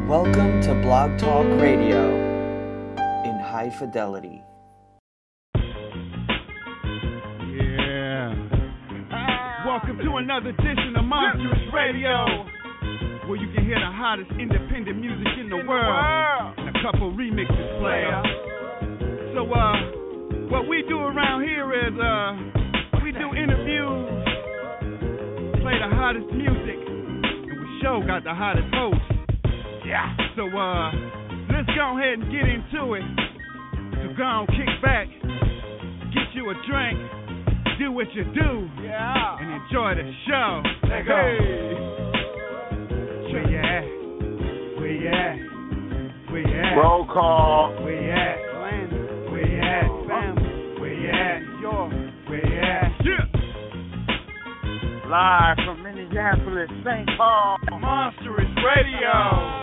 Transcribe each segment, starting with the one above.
Welcome to Blog Talk Radio in high fidelity. Yeah. Welcome to another edition of Monstrous Radio, where you can hear the hottest independent music in the world and a couple remixes player. So, what we do around here is, we do interviews, play the hottest music, and we sure got the hottest host. Yeah. So, let's go ahead and get into it. So go on, kick back, get you a drink, do what you do, and enjoy the show. Let's go. Where you at? Where you at? Where you at? Roll call. Where you at? Where you at? Where you at? Where you at? Yeah. Live from Minneapolis, St. Paul. Monstrous Radio.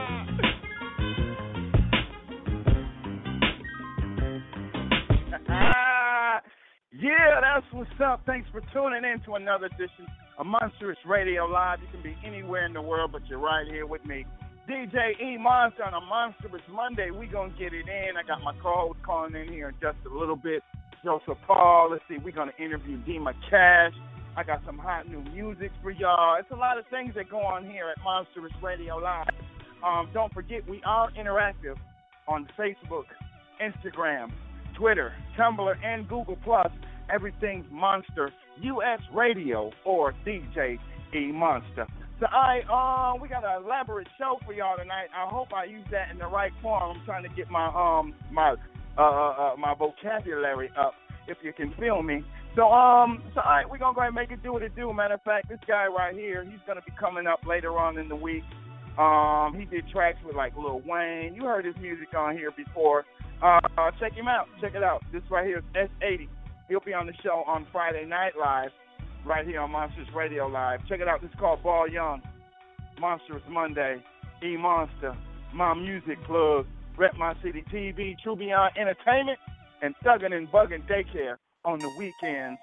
Yeah, that's what's up. Thanks for tuning in to another edition of Monstrous Radio Live. You can be anywhere in the world, but you're right here with me, DJ E Monster, on a Monstrous Monday. We gonna get it in. I got my co-host calling in here in just a little bit, Joseph Paul. Let's see, we're gonna interview Dima Cash. I got some hot new music for y'all. It's a lot of things that go on here at Monstrous Radio Live. Don't forget, we are interactive on Facebook, Instagram, Twitter, Tumblr, and Google+. Everything's Monster US Radio or DJ E Monster. So we got an elaborate show for y'all tonight. I hope I use that in the right form. I'm trying to get my my vocabulary up, if you can feel me. So all right, we're gonna go ahead and make it do what it do. Matter of fact, this guy right here, he's gonna be coming up later on in the week. He did tracks with like Lil Wayne. You heard his music on here before. Check him out. Check it out. This right here is S80. He'll be on the show on Friday Night Live, right here on Monstrous Radio Live. Check it out. This is called Ball Young. Monstrous Monday. E Monster. My Music Plug. Rep My City TV. True Beyond Entertainment. And Thuggin' and Buggin' Daycare on the weekends.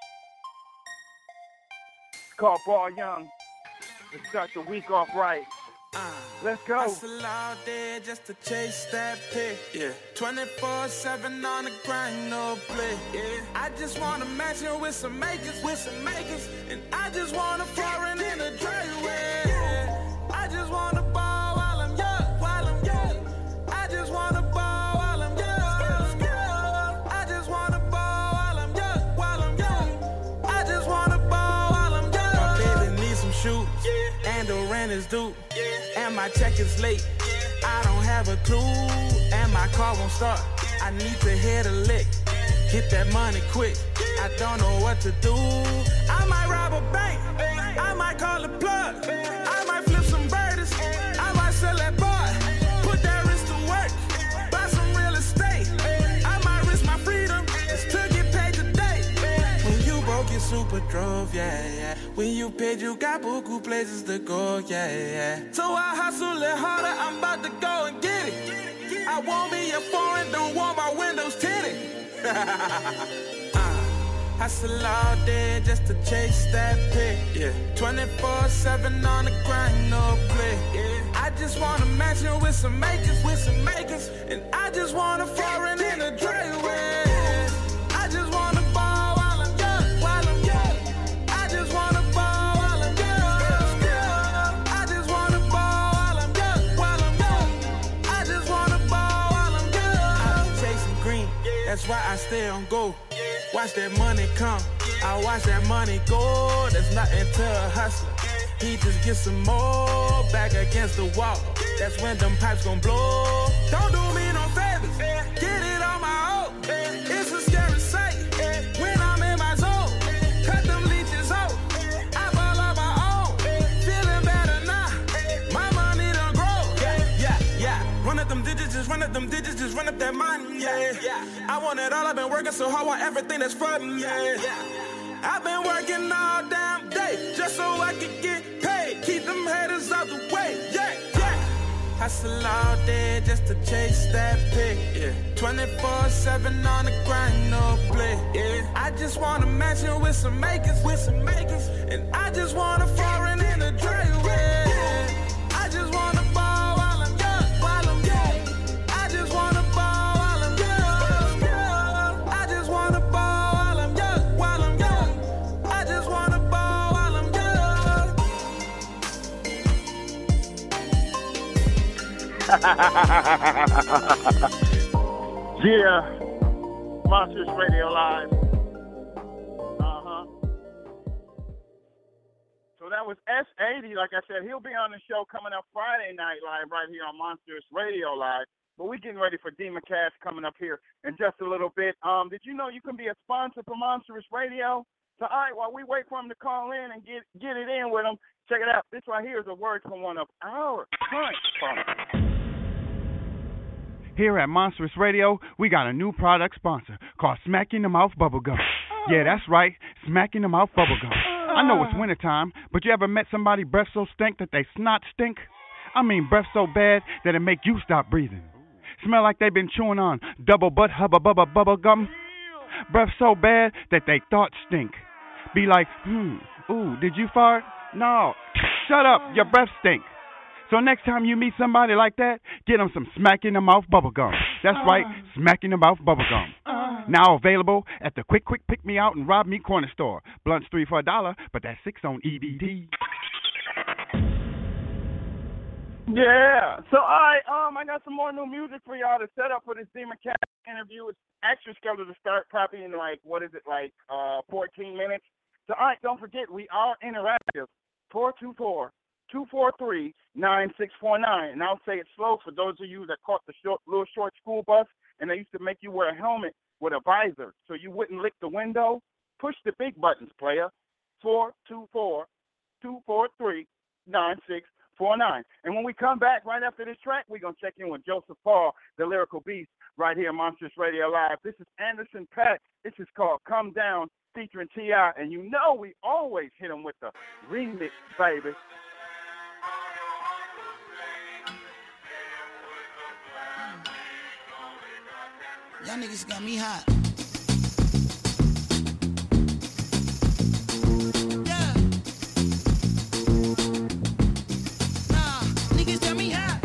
It's called Ball Young. Let's start the week off right. Let's go. Hustle all day just to chase that pick. Yeah. 24/7 on the grind, no play. Yeah. I just wanna match it with some makers, and I just wanna foreign in the driveway. Yeah. I just wanna ball while I'm young, I just wanna ball while I'm young. I just wanna ball while I'm young, I just wanna ball while I'm young. My baby needs some shoes, and the rent is due. And my check is late, I don't have a clue, and my car won't start, I need to hit a lick, get that money quick, I don't know what to do, I might rob a bank, I might call a plug, I might flip some birdies, I might sell that bar, put that wrist to work, buy some real estate, I might risk my freedom, just to get paid today, when you broke you super drove, yeah. When you paid, you got beaucoup places to go, yeah. So I hustle it harder, I'm about to go and get it. I won't be a foreign, don't want my windows tinted. Hustle all day just to chase that pick, yeah. 24/7 on the grind, no play, yeah. I just wanna match it with some makers, and I just wanna foreign in the driveway. I just wanna ball while I'm young, I just wanna ball while I'm young. I just wanna ball while I'm young, I just wanna ball while I'm young. I'm chasing green, that's why I stay on go. Watch that money come, I watch that money go. There's nothing to a hustler, he just gets some more. Back against the wall, that's when them pipes gon' blow. Don't do me no favors, get it on my own. It's a scary sight when I'm in my zone. Cut them leeches out, I ball on my own. Feeling better now, my money done grow. Yeah. Run up them digits, just run up them digits, just run up that money, yeah. I want it all, I've been working so hard, want everything that's from me, yeah. I've been working all damn day, just so I can get paid. Keep them haters out the way, yeah. Hustle all day just to chase that pick, yeah. 24/7 on the grind, no play, yeah. I just wanna match it with some makers, and I just wanna foreign in the driveway. I just wanna ball while I'm young, Yeah, Monsters Radio Live. So that was S80. Like I said, he'll be on the show coming up Friday night live right here on Monsters Radio Live. But we're getting ready for Demon Cash coming up here in just a little bit. Did you know you can be a sponsor for Monsters Radio? So, all right, while we wait for him to call in and get it in with him, check it out. This right here is a word from one of our current sponsors. Here at Monstrous Radio, we got a new product sponsor called Smack in the Mouth Bubblegum. Yeah, that's right, Smack in the Mouth Bubblegum. I know it's wintertime, but you ever met somebody breath so stink that they snot stink? I mean breath so bad that it make you stop breathing. Smell like they've been chewing on double butt hubba bubba bubble gum. Breath so bad that they thoughts stink. Be like, ooh, did you fart? No, shut up, your breath stink. So next time you meet somebody like that, get them some Smack in the Mouth Bubblegum. That's right, Smack in the Mouth Bubblegum. Now available at the Quick Pick Me Out and Rob Me Corner Store. Blunts 3 for $1, but that's 6 on EBT. Yeah. So I got some more new music for y'all to set up for this Demon Cash interview. It's actually scheduled to start probably in 14 minutes. So all right, don't forget we are interactive. 424-243-9649. And I'll say it slow for those of you that caught the little short school bus and they used to make you wear a helmet with a visor so you wouldn't lick the window. Push the big buttons, player. 424-243-9649. And when we come back right after this track, we're going to check in with Joseph Paul, the Lyrical Beast, right here on Monsters Radio Live. This is Anderson .Paak. This is called Come Down, featuring T.I. And you know we always hit him with the remix, baby. Y'all niggas got me hot. Yeah. Nah, niggas got me hot.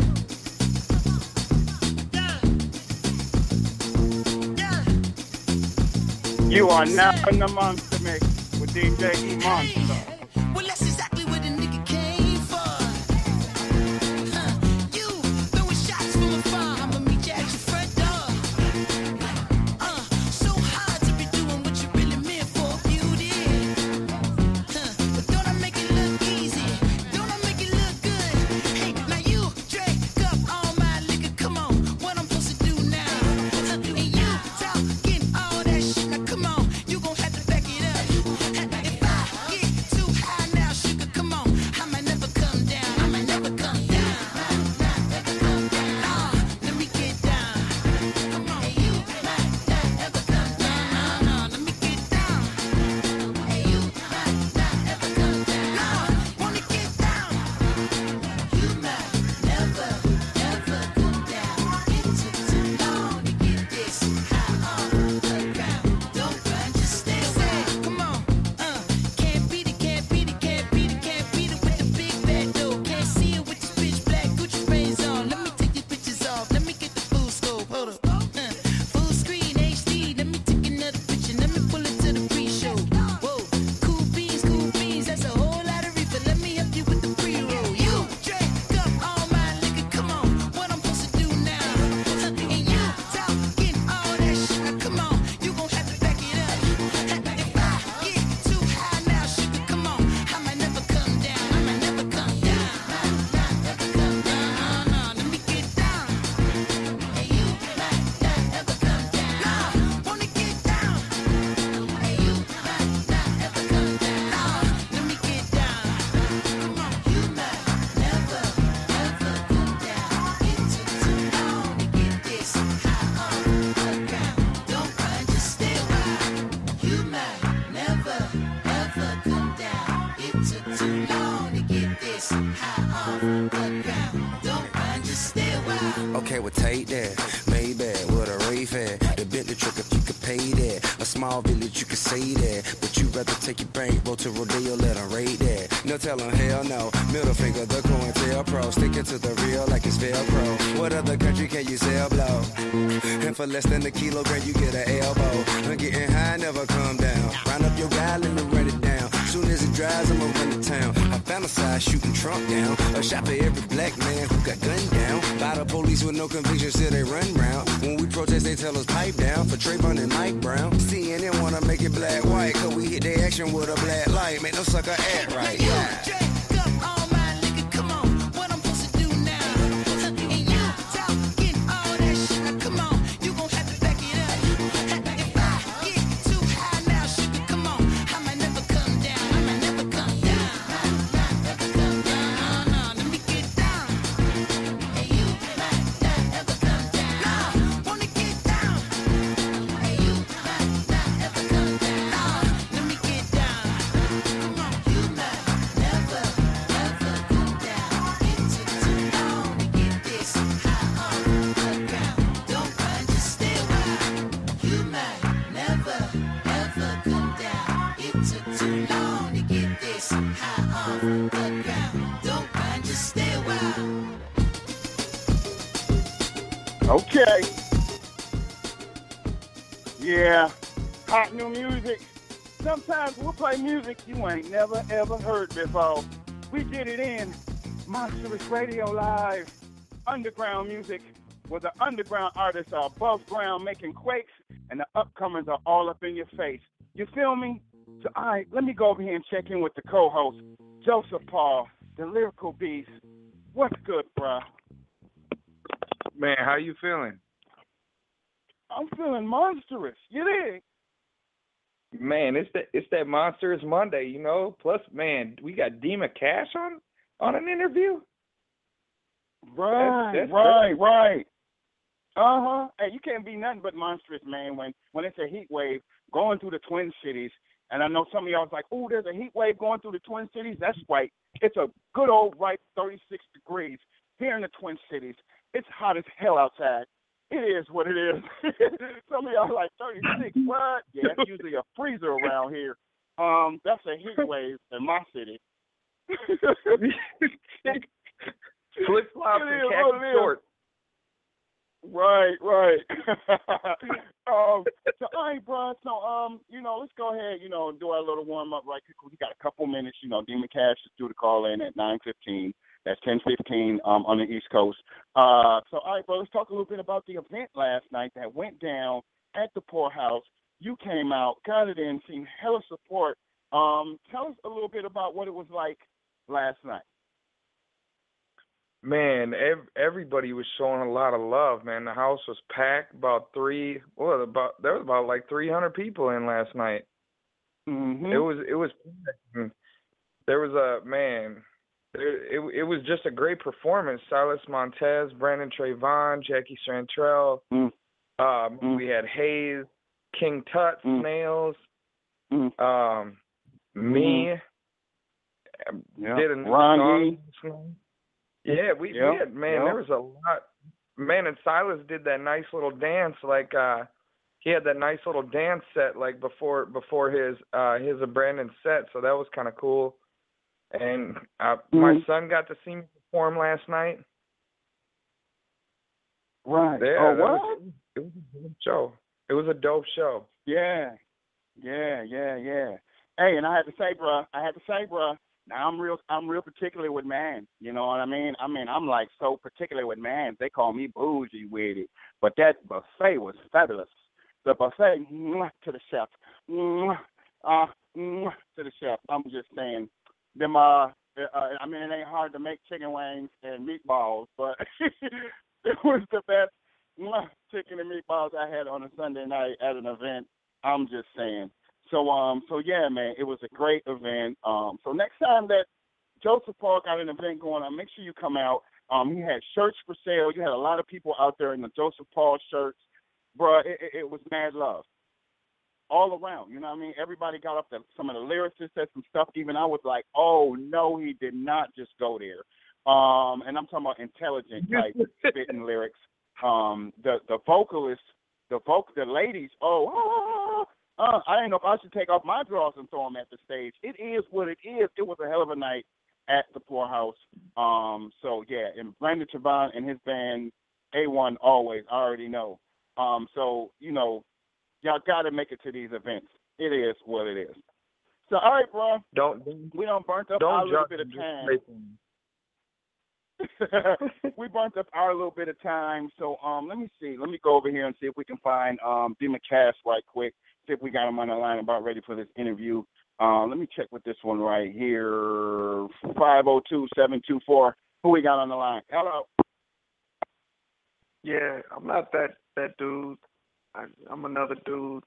Yeah. Yeah. You are now in the Monster Mix with DJ E Monster. Well, that's exactly what the nigga came for. You throwing shots from afar. I'ma meet you at your front door. So hard to be doing what you really meant for, beauty. But don't I make it look easy? Don't I make it look good? Hey, now you drink up all my liquor. Come on, what I'm supposed to do now? And you talking all that shit. Now come on, you gon' have to back it up. If I get too high now, sugar, come on, I might never come down. I might never come down. Let me get down. Come on, you might never come down. Let me get down. Hey, you might never come down. Wanna get down. You might never come down. It took too long to get this high off the ground. Don't run, just stay away. Come on, can't beat it, can't beat it, can't beat it, can't beat it with the big bad dough. Can't see it with this bitch black Gucci frames on. Let me take these bitches off. Let me get the full scope. Hold up, full screen HD. Let me take another picture. Let me pull it to the pre-show. Whoa, cool beans, that's a whole lot of reefer. Let me help you with the pre-roll. You drink up all my liquor. Come on, what I'm supposed to do now? And you talking all that shit. Now come on, you gon' have to back it up. If I get too high now, sugar, come on, I might never come down. I might never come down. Never come down. Let me get down. Hey, you might never come down. Wanna get down. Hey, you might never come down. Let me get down. Come on, you might never come down. It took too long to get this high off the ground. Don't run, just stay around. You might never come down. It took too long to get this high off the ground. Don't run, just stay around. Okay, well, take that. Maybach with a Ray fan. The Bentley truck if you could pay that. A small village, you could say that. But you rather take your bankroll to Rodeo, let them rate that. No telling hell no. Middle finger, the COINTEL Pro. Sticking to the real like it's Velcro. What other country can you sell blow? And for less than a kilogram, you get an elbow. I'm getting high, never come down. Round up your guy, let me run it down. Soon as it dries, I'ma run to town. I fantasize shooting Trump down. A shot for every black man who got gunned down. By the police. beats with no conviction, still they run round. When we protest, they tell us pipe down. For Trayvon and Mike Brown. CNN wanna make it black white, cause we hit their action with a black light. Make no sucker act right. Yeah. Okay. Yeah. Hot new music. Sometimes we'll play music you ain't never ever heard before. We get it in. Monstrous Radio Live. Underground music where the underground artists are above ground making quakes and the upcomers are all up in your face. You feel me? So, all right, let me go over here and check in with the co-host, Joseph Paul, the lyrical beast. What's good, bruh? Man, how you feeling? I'm feeling monstrous. You dig? Man, it's that Monsters Monday, you know. Plus, man, we got Dima Cash on an interview. Right, right. Uh-huh. Hey, you can't be nothing but monstrous, man, when it's a heat wave going through the Twin Cities. And I know some of y'all was like, oh, there's a heat wave going through the Twin Cities. That's right. It's a good old right 36 degrees here in the Twin Cities. It's hot as hell outside. It is what it is. Some of y'all like 36. What? Yeah, it's usually a freezer around here. That's a heat wave in my city. Flip flops and khaki shorts. Right. So, all right, bro. So, let's go ahead, do our little warm up right quick. We got a couple minutes. Dima Cash is due to call in at 9:15. That's 10:15 on the East Coast. So, all right, bro. Let's talk a little bit about the event last night that went down at the Poorhouse. You came out, got it in, seen hella support. Tell us a little bit about what it was like last night. Man, everybody was showing a lot of love, man. The house was packed. There was about like 300 people in last night. Mm-hmm. It was there was it was just a great performance. Silas Montez, Brandon Trayvon, Jackie Chantrell. We had Hayes, King Tut, Snails, me. Did a Ron song. Yeah, we did, man. There was a lot. Man, and Silas did that nice little dance, like he had that nice little dance set, like before his Brandon set. So that was kind of cool. And my son got to see me perform last night. Right. Yeah, what? It was a dope show. It was a dope show. Yeah. Hey, and I had to say, bruh. Now I'm real particular with man. You know what I mean? I'm like so particular with man. They call me bougie with it. But that buffet was fabulous. The buffet, to the chef. To the chef. I'm just saying. Them it ain't hard to make chicken wings and meatballs, but it was the best chicken and meatballs I had on a Sunday night at an event. I'm just saying. So yeah, man, it was a great event. So next time that Joseph Paul got an event going on, make sure you come out. He had shirts for sale. You had a lot of people out there in the Joseph Paul shirts. Bruh, it was mad love. All around, you know what I mean? Everybody got up there. Some of the lyricists said some stuff. Even I was like, oh, no, he did not just go there. And I'm talking about intelligent, like, spitting lyrics. The vocalists, the ladies, I didn't know if I should take off my drawers and throw them at the stage. It is what it is. It was a hell of a night at the Poorhouse. So, yeah, and Brandon Trayvon and his band, A1 always, I already know. So, y'all got to make it to these events. It is what it is. So, all right, bro. We done burnt up our little bit of time. we burnt up our little bit of time, so let me see. Let me go over here and see if we can find Demon Cass right quick. See if we got him on the line about ready for this interview. Let me check with this one right here. 502-724. Who we got on the line? Hello. Yeah, I'm not that dude. I'm another dude.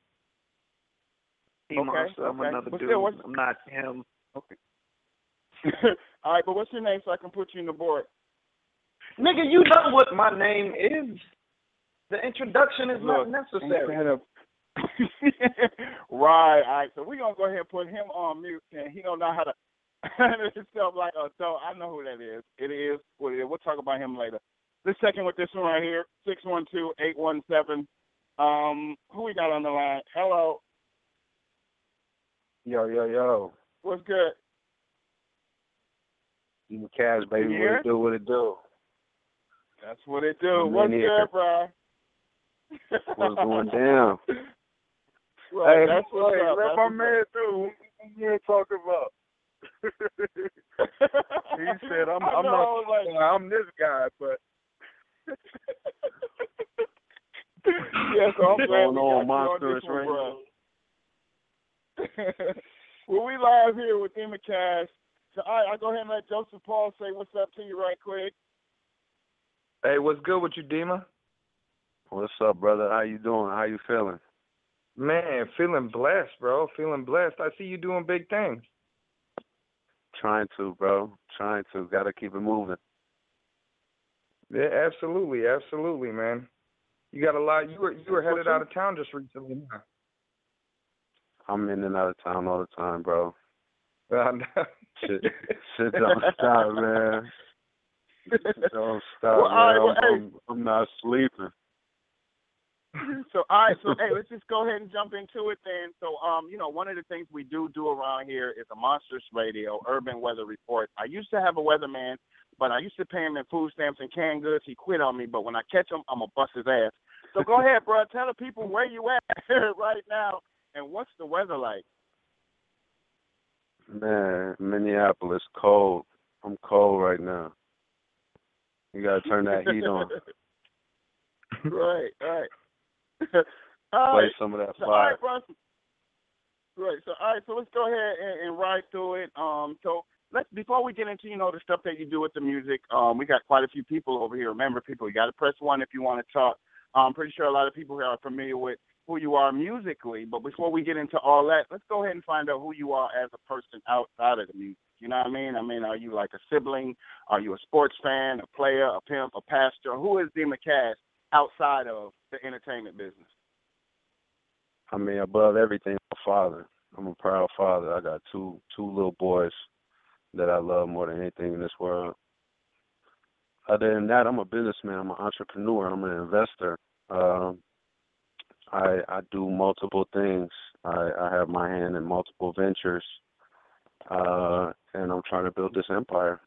Okay. I'm another dude. I'm not him. Okay. All right, but what's your name so I can put you in the board? Nigga, you know what my name is. The introduction is not necessary. Right. All right. So we're gonna go ahead and put him on mute, and he don't know how to handle himself like a adult. I know who that is. It is what it is. We'll talk about him later. Let's check in with this one right here. 612-817. Who we got on the line? Hello. Yo. What's good? Demon Cass, baby. What it do? That's what it do. What's good, bro? What's going down? Right, hey, that's what's up. Let my man through. What you talking about? He said, I'm this guy, but. Yeah, so I'm glad we got you on this one, bro. Well, we live here with Demon Cass. So, all right, I'll go ahead and let Joseph Paul say what's up to you right quick. Hey, what's good with you, Dima? What's up, brother? How you doing? How you feeling? Man, feeling blessed, bro. Feeling blessed. I see you doing big things. Trying to, bro. Trying to. Got to keep it moving. Yeah, absolutely, man. You got a lot. You were headed out of town just recently. I'm in and out of town all the time, bro. Shit don't stop, man. Don't stop, man. I'm not sleeping. So, all right, so, hey, let's just go ahead and jump into it then. So, one of the things we do around here is a Monstrous Radio Urban Weather Report. I used to have a weatherman, but I used to pay him in food stamps and canned goods. He quit on me, but when I catch him, I'm going to bust his ass. So go ahead, bro. Tell the people where you at right now and what's the weather like. Man, Minneapolis, cold. I'm cold right now. You got to turn that heat on. Right. Play some of that fire. Right, so let's go ahead and ride through it. So before we get into, the stuff that you do with the music, we got quite a few people over here. Remember, people, you got to press 1 if you want to talk. I'm pretty sure a lot of people here are familiar with who you are musically, but before we get into all that, let's go ahead and find out who you are as a person outside of the music. You know what I mean? Are you like a sibling? Are you a sports fan, a player, a pimp, a pastor? Who is Demon Cass outside of the entertainment business? Above everything, I'm a father. I'm a proud father. I got two little boys that I love more than anything in this world. Other than that, I'm a businessman. I'm an entrepreneur. I'm an investor. I do multiple things. I have my hand in multiple ventures, and I'm trying to build this empire.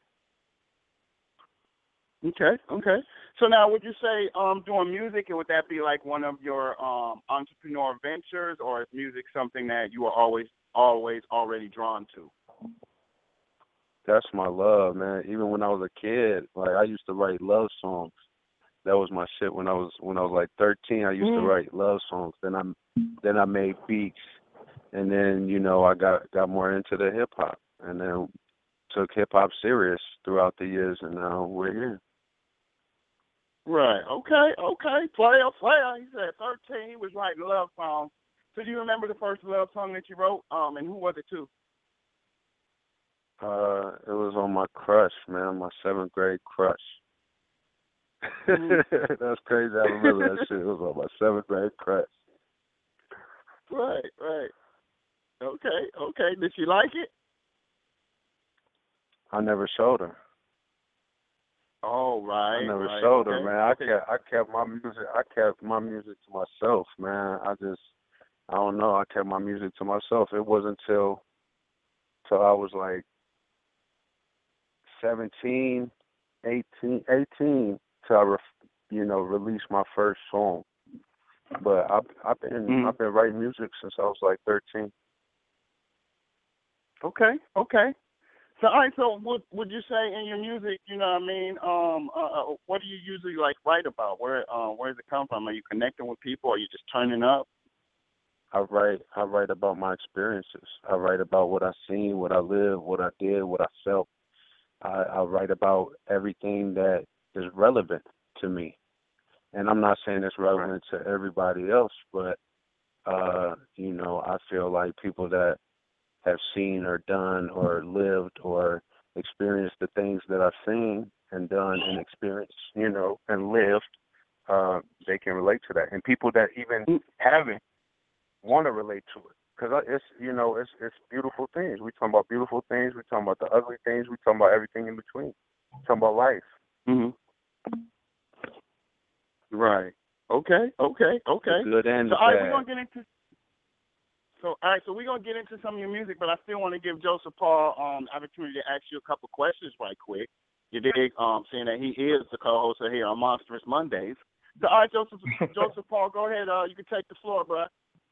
Okay. So now, would you say doing music, would that be like one of your entrepreneur ventures, or is music something that you are always already drawn to? That's my love, man. Even when I was a kid, like I used to write love songs. That was my shit when I was like 13. I used to write love songs. Then I made beats, and then I got more into the hip hop, and then took hip hop serious throughout the years, and now we're here. Right. Okay. Player. He said 13. He was writing love songs. So do you remember the first love song that you wrote? And who was it to? It was on my crush, man, my 7th grade crush. That's crazy. I remember that shit. It was on my 7th grade crush. Right. Okay. Did she like it? I never showed her. Oh, right. I never showed her, man. I kept my music to myself, man. I don't know. I kept my music to myself. It wasn't till I was like 17, 18 till I released my first song. But I've been writing music since I was like 13. Okay. So, all right. So, what would you say in your music? You know what I mean? What do you usually like write about? Where does it come from? Are you connecting with people? Or are you just turning up? I write about my experiences. I write about what I seen, what I lived, what I did, what I felt. I write about everything that is relevant to me. And I'm not saying it's relevant to everybody else, but I feel like people that have seen or done or lived or experienced the things that I've seen and done and experienced, and lived, they can relate to that. And people that even haven't want to relate to it, because it's beautiful things. We talking about beautiful things. We talking about the ugly things. We talking about everything in between. We talking about life. Right. Okay. Good and so, bad. all right, we're gonna get into. So, all right, so we're gonna get into some of your music, but I still want to give Joseph Paul opportunity to ask you a couple questions right quick. You dig? Seeing that he is the co-host here on Monstrous Mondays. So, all right, Joseph Paul, go ahead. You can take the floor, bro.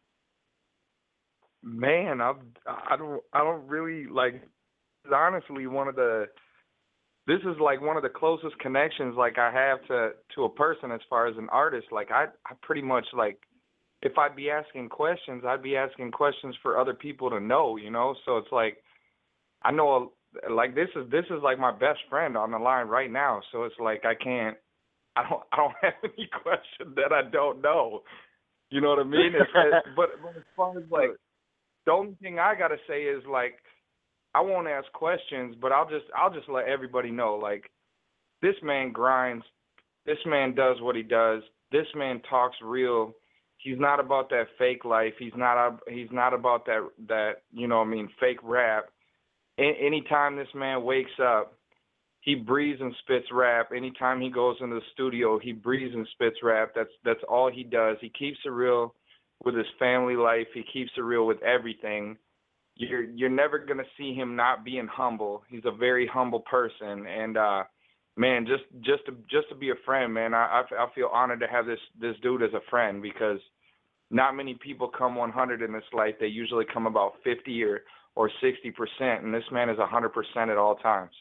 Man, I don't really like. Honestly, this is like one of the closest connections like I have to a person as far as an artist. Like I pretty much like, if I'd be asking questions, I'd be asking questions for other people to know, So it's like, I know like this is like my best friend on the line right now. So it's like I don't have any question that I don't know. You know what I mean? But as far as like, the only thing I gotta say is like, I won't ask questions, but I'll just let everybody know, like, this man grinds, this man does what he does, this man talks real. He's not about that fake life. He's not about that fake rap. Anytime this man wakes up, he breathes and spits rap. Anytime he goes into the studio, he breathes and spits rap. That's all he does. He keeps it real with his family life. He keeps it real with everything. You're never gonna see him not being humble. He's a very humble person, and man, just to be a friend, man, I feel honored to have this dude as a friend, because not many people come 100 in this life. They usually come about 50 or 60%, and this man is 100% at all times.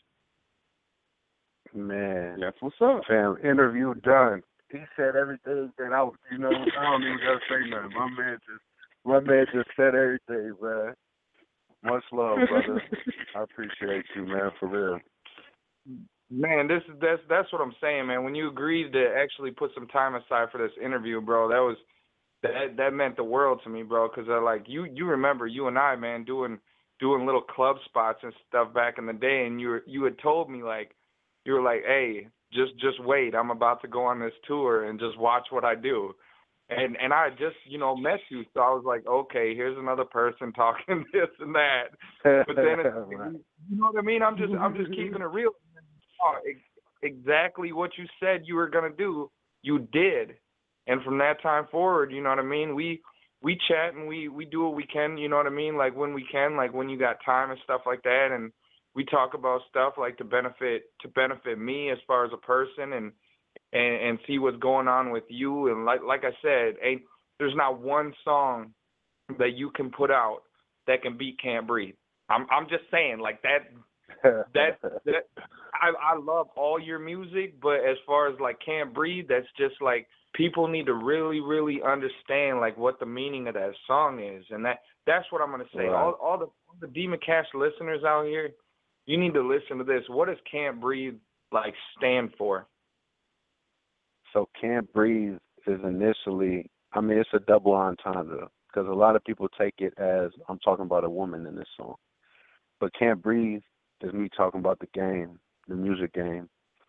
Man, that's what's up. Fam, interview done. He said everything that I don't even gotta say nothing. My man just said everything, man. Much love, brother. I appreciate you, man, for real. Man, that's what I'm saying, man. When you agreed to actually put some time aside for this interview, bro, that meant the world to me, bro. Because like you remember you and I, man, doing little club spots and stuff back in the day, and you had told me like, you were like, hey, just wait, I'm about to go on this tour and just watch what I do. And I just, met you, so I was like, okay, here's another person talking this and that. But then, you know what I mean? I'm just keeping it real. Exactly what you said you were gonna do, you did. And from that time forward, you know what I mean? We chat and we do what we can, you know what I mean? Like when we can, like when you got time and stuff like that, and we talk about stuff like to benefit me as far as a person and see what's going on with you. And like I said, there's not one song that you can put out that can beat Can't Breathe. I'm just saying, like that I love all your music, but as far as like Can't Breathe, that's just like, people need to really, really understand like what the meaning of that song is. And that's what I'm gonna say. Right. All the Demon Cash listeners out here, you need to listen to this. What does Can't Breathe like stand for? So Can't Breathe is initially, it's a double entendre, because a lot of people take it as I'm talking about a woman in this song. But Can't Breathe is me talking about the game, the music game,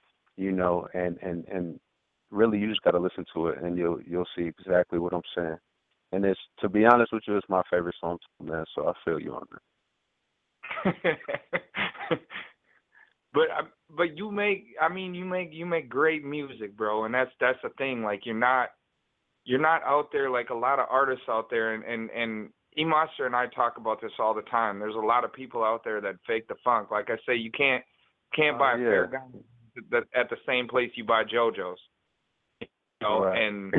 and really you just got to listen to it and you'll see exactly what I'm saying. And it's, to be honest with you, it's my favorite song, man, so I feel you on that. But you make great music, bro, and that's the thing. Like you're not out there like a lot of artists out there, and E Monster and I talk about this all the time. There's a lot of people out there that fake the funk. Like I say, you can't buy a pair of guns at the same place you buy JoJo's. Right. And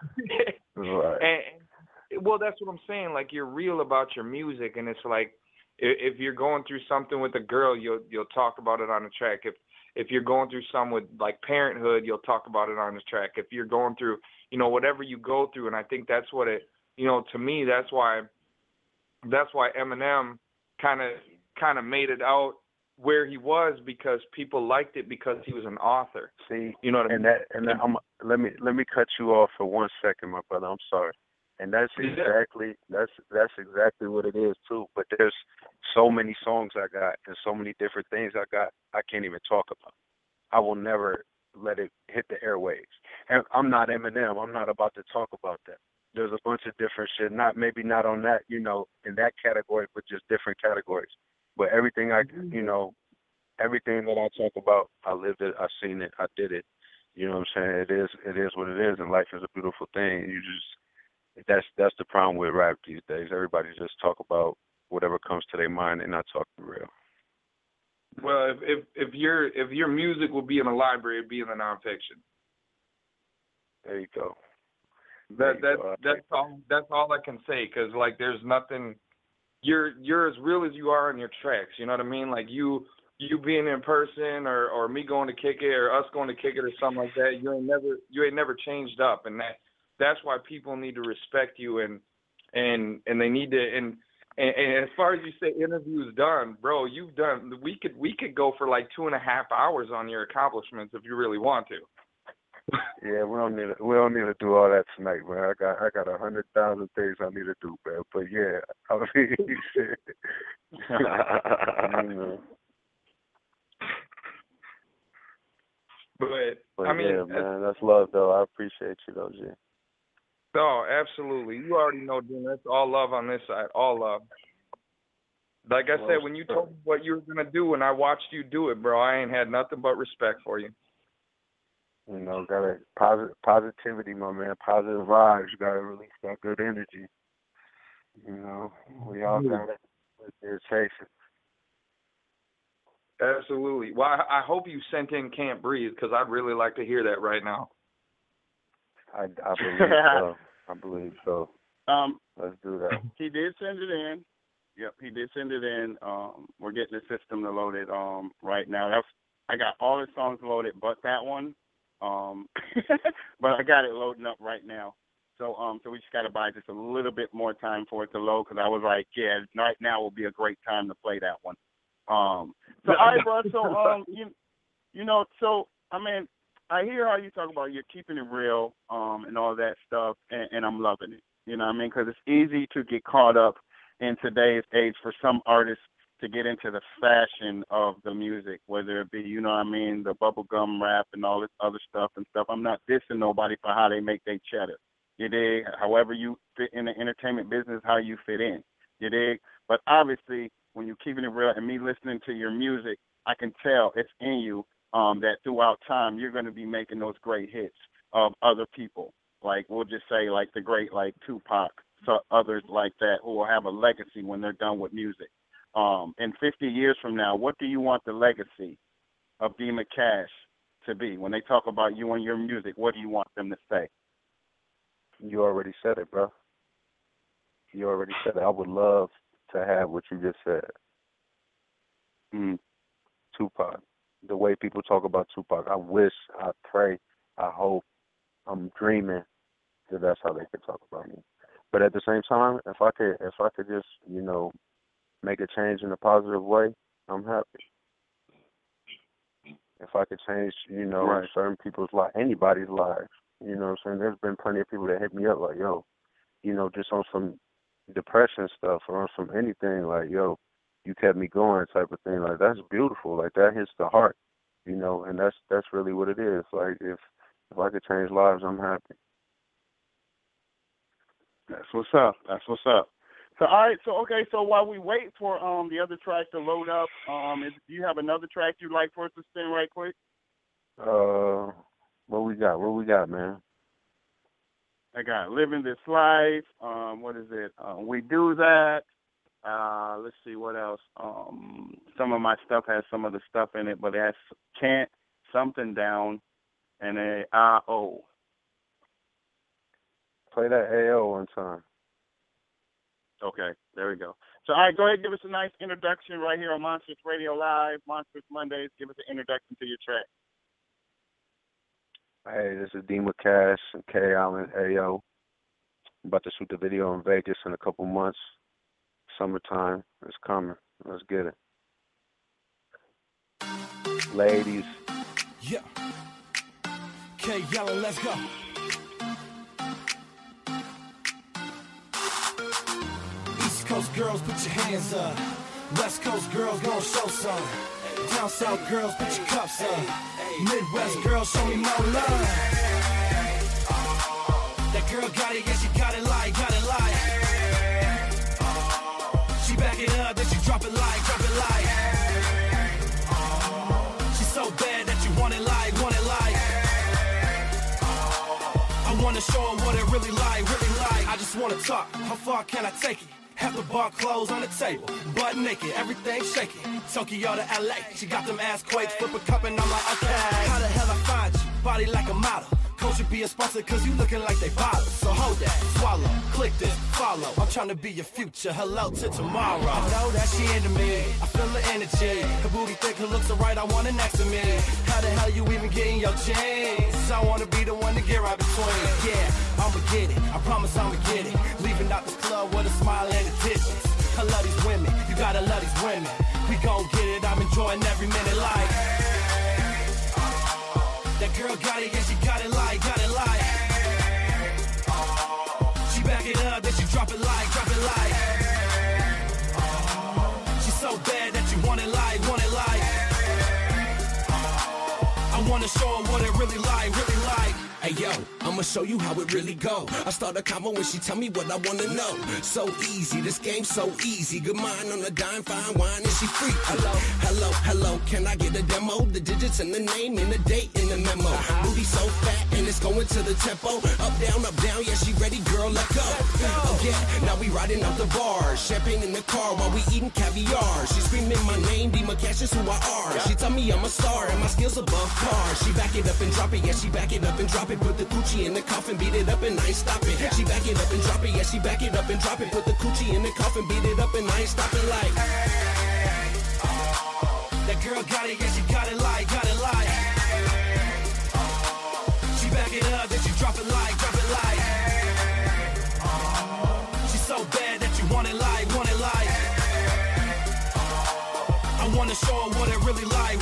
right. And well, that's what I'm saying. Like you're real about your music, and it's like If you're going through something with a girl, you'll talk about it on the track. If you're going through some with like parenthood, you'll talk about it on the track. If you're going through, whatever you go through, and I think that's what it, to me, that's why Eminem kind of made it out where he was, because people liked it because he was an author. See, you know what I mean? Let me cut you off for 1 second, my brother. I'm sorry. And that's exactly what it is too. But there's so many songs I got and so many different things I got I can't even talk about. I will never let it hit the airwaves. And I'm not Eminem. I'm not about to talk about that. There's a bunch of different shit. Maybe not on that, in that category, but just different categories. But everything everything that I talk about, I lived it, I seen it, I did it. You know what I'm saying? It is what it is, and life is a beautiful thing. That's the problem with rap these days. Everybody just talk about whatever comes to their mind and not talk real. Well, if your music will be in a library, it'd be in the nonfiction. There you go. That's all I can say, because like there's nothing. You're as real as you are in your tracks. You know what I mean? Like you being in person or me going to kick it or us going to kick it or something like that. You ain't never changed up, and that's why people need to respect you and they need to and as far as you say interviews done, bro, you've done. We could go for like 2.5 hours on your accomplishments if you really want to. Yeah, we don't need to do all that tonight, man. I got 100,000 things I need to do, man. But yeah, I mean, shit. But I mean, yeah, man, that's love, though. I appreciate you, though, G. Oh, absolutely. You already know, Dean. That's all love on this side. All love. Like I said, when you told me what you were gonna do, and I watched you do it, bro, I ain't had nothing but respect for you. Got positivity, my man. Positive vibes. You gotta release that good energy. We all got it. Let's chase it. Absolutely. Well, I hope you sent in "Can't Breathe" because I'd really like to hear that right now. I believe so. Let's do that. He did send it in. Yep, he did send it in. We're getting the system to load it right now. I got all the songs loaded but that one. But I got it loading up right now. So we just got to buy just a little bit more time for it to load, because I was like, yeah, right now will be a great time to play that one. All right, bro. So so I mean, I hear how you talk about you're keeping it real, and all that stuff, and I'm loving it. You know what I mean? Because it's easy to get caught up in today's age for some artists to get into the fashion of the music, whether it be, you know what I mean, the bubblegum rap and all this other stuff and stuff. I'm not dissing nobody for how they make their cheddar. You dig? However you fit in the entertainment business, how you fit in. You dig? But obviously, when you're keeping it real and me listening to your music, I can tell it's in you that throughout time you're going to be making those great hits of other people. Like, we'll just say like the great like Tupac, so others like that who will have a legacy when they're done with music. In 50 years from now, what do you want the legacy of D. McCash to be? When they talk about you and your music, what do you want them to say? You already said it, bro. You already said it. I would love to have what you just said. Tupac. The way people talk about Tupac, I wish, I pray, I hope, I'm dreaming that that's how they could talk about me. But at the same time, if I could just, make a change in a positive way, I'm happy. If I could change, right. certain people's lives, anybody's lives, you know what I'm saying? There's been plenty of people that hit me up like, yo, just on some depression stuff or on some anything, like, yo, you kept me going type of thing. Like, that's beautiful. Like, that hits the heart, and that's really what it is. Like, if I could change lives, I'm happy. That's what's up. So, all right. So while we wait for the other track to load up, do you have another track you'd like for us to spin right quick? What we got, man? I got Living This Life. What is it? We Do That. Let's see what else. Some of my stuff has some of the stuff in it, but it has Can't, Something Down, and a A-O. Play that A-O one time. Okay, there we go. So, all right, go ahead and give us a nice introduction right here on Monstrous Radio Live, Monstrous Mondays. Give us an introduction to your track. Hey, this is Dima Cash and K Allen Ayo. I'm about to shoot the video in Vegas in a couple months. Summertime is coming. Let's get it. Ladies. Yeah. K Allen, let's go. East Coast girls, put your hands up. West Coast girls, gon' show some. Down South girls, put your cups up. Midwest girls, show me more love. That girl got it, yeah, she got it like, She back it up, then she drop it like. She's so bad that you want it like. I wanna show her what it really like. I just wanna talk, how far can I take it? Half the bar clothes on the table, butt naked, everything shaking. Tokyo to LA, she got them ass quakes, flip a cup and I'm like, okay. How the hell I find you? Body like a model. Coach should be a sponsor cause you looking like they bottles. So hold that, swallow, click this, follow. I'm trying to be your future, hello to tomorrow. I know that she into me, I feel the energy. Her booty thick, her looks so right, I want her next to me. How the hell you even get in your jeans? I wanna be the one to get right between. Yeah, I'ma get it, I promise I'ma get it. Leaving out this club with a smile and a distance. I love these women, you gotta love these women. We gon' get it, I'm enjoying every minute like. That girl got it, yeah, she got it like. She back it up, then she drop it like. She's so bad that you want it like. I wanna show her what it really like. Hey yo, I'ma show you how it really go. I start a convo when she tell me what I wanna know. So easy, this game's so easy. Good mind on a dime, fine wine, and she free. Hello, can I get a demo? The digits and the name and the date in the memo. Booty so fat and it's going to the tempo. Up, down, yeah, she ready, girl, let go. Oh yeah, now we riding out the bar. Champagne in the car while we eating caviar. She screaming my name, Dima Cash is who I are. She tell me I'm a star and my skills above par. She back it up and drop it, yeah, she back it up and drop it. Put the coochie in the coffin, beat it up and I ain't stopping. She back it up and drop it, yeah, she back it up and drop it. Put the coochie in the coffin, beat it up and I ain't stopping like. That girl got it, yeah, she got it like. She back it up, then she drop it like. She's so bad that you want it like. I wanna show her what it really like.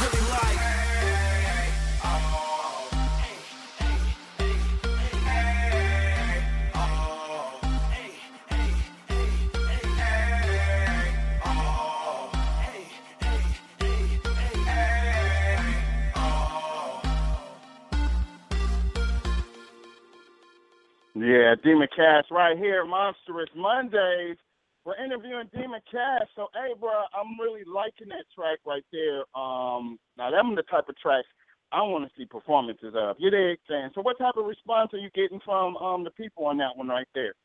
Yeah, Dima Cash right here, Monstrous Mondays. We're interviewing Dima Cash. So, hey, bro, I'm really liking that track right there. Now, them the type of tracks I want to see performances of. You dig, saying? So what type of response are you getting from the people on that one right there?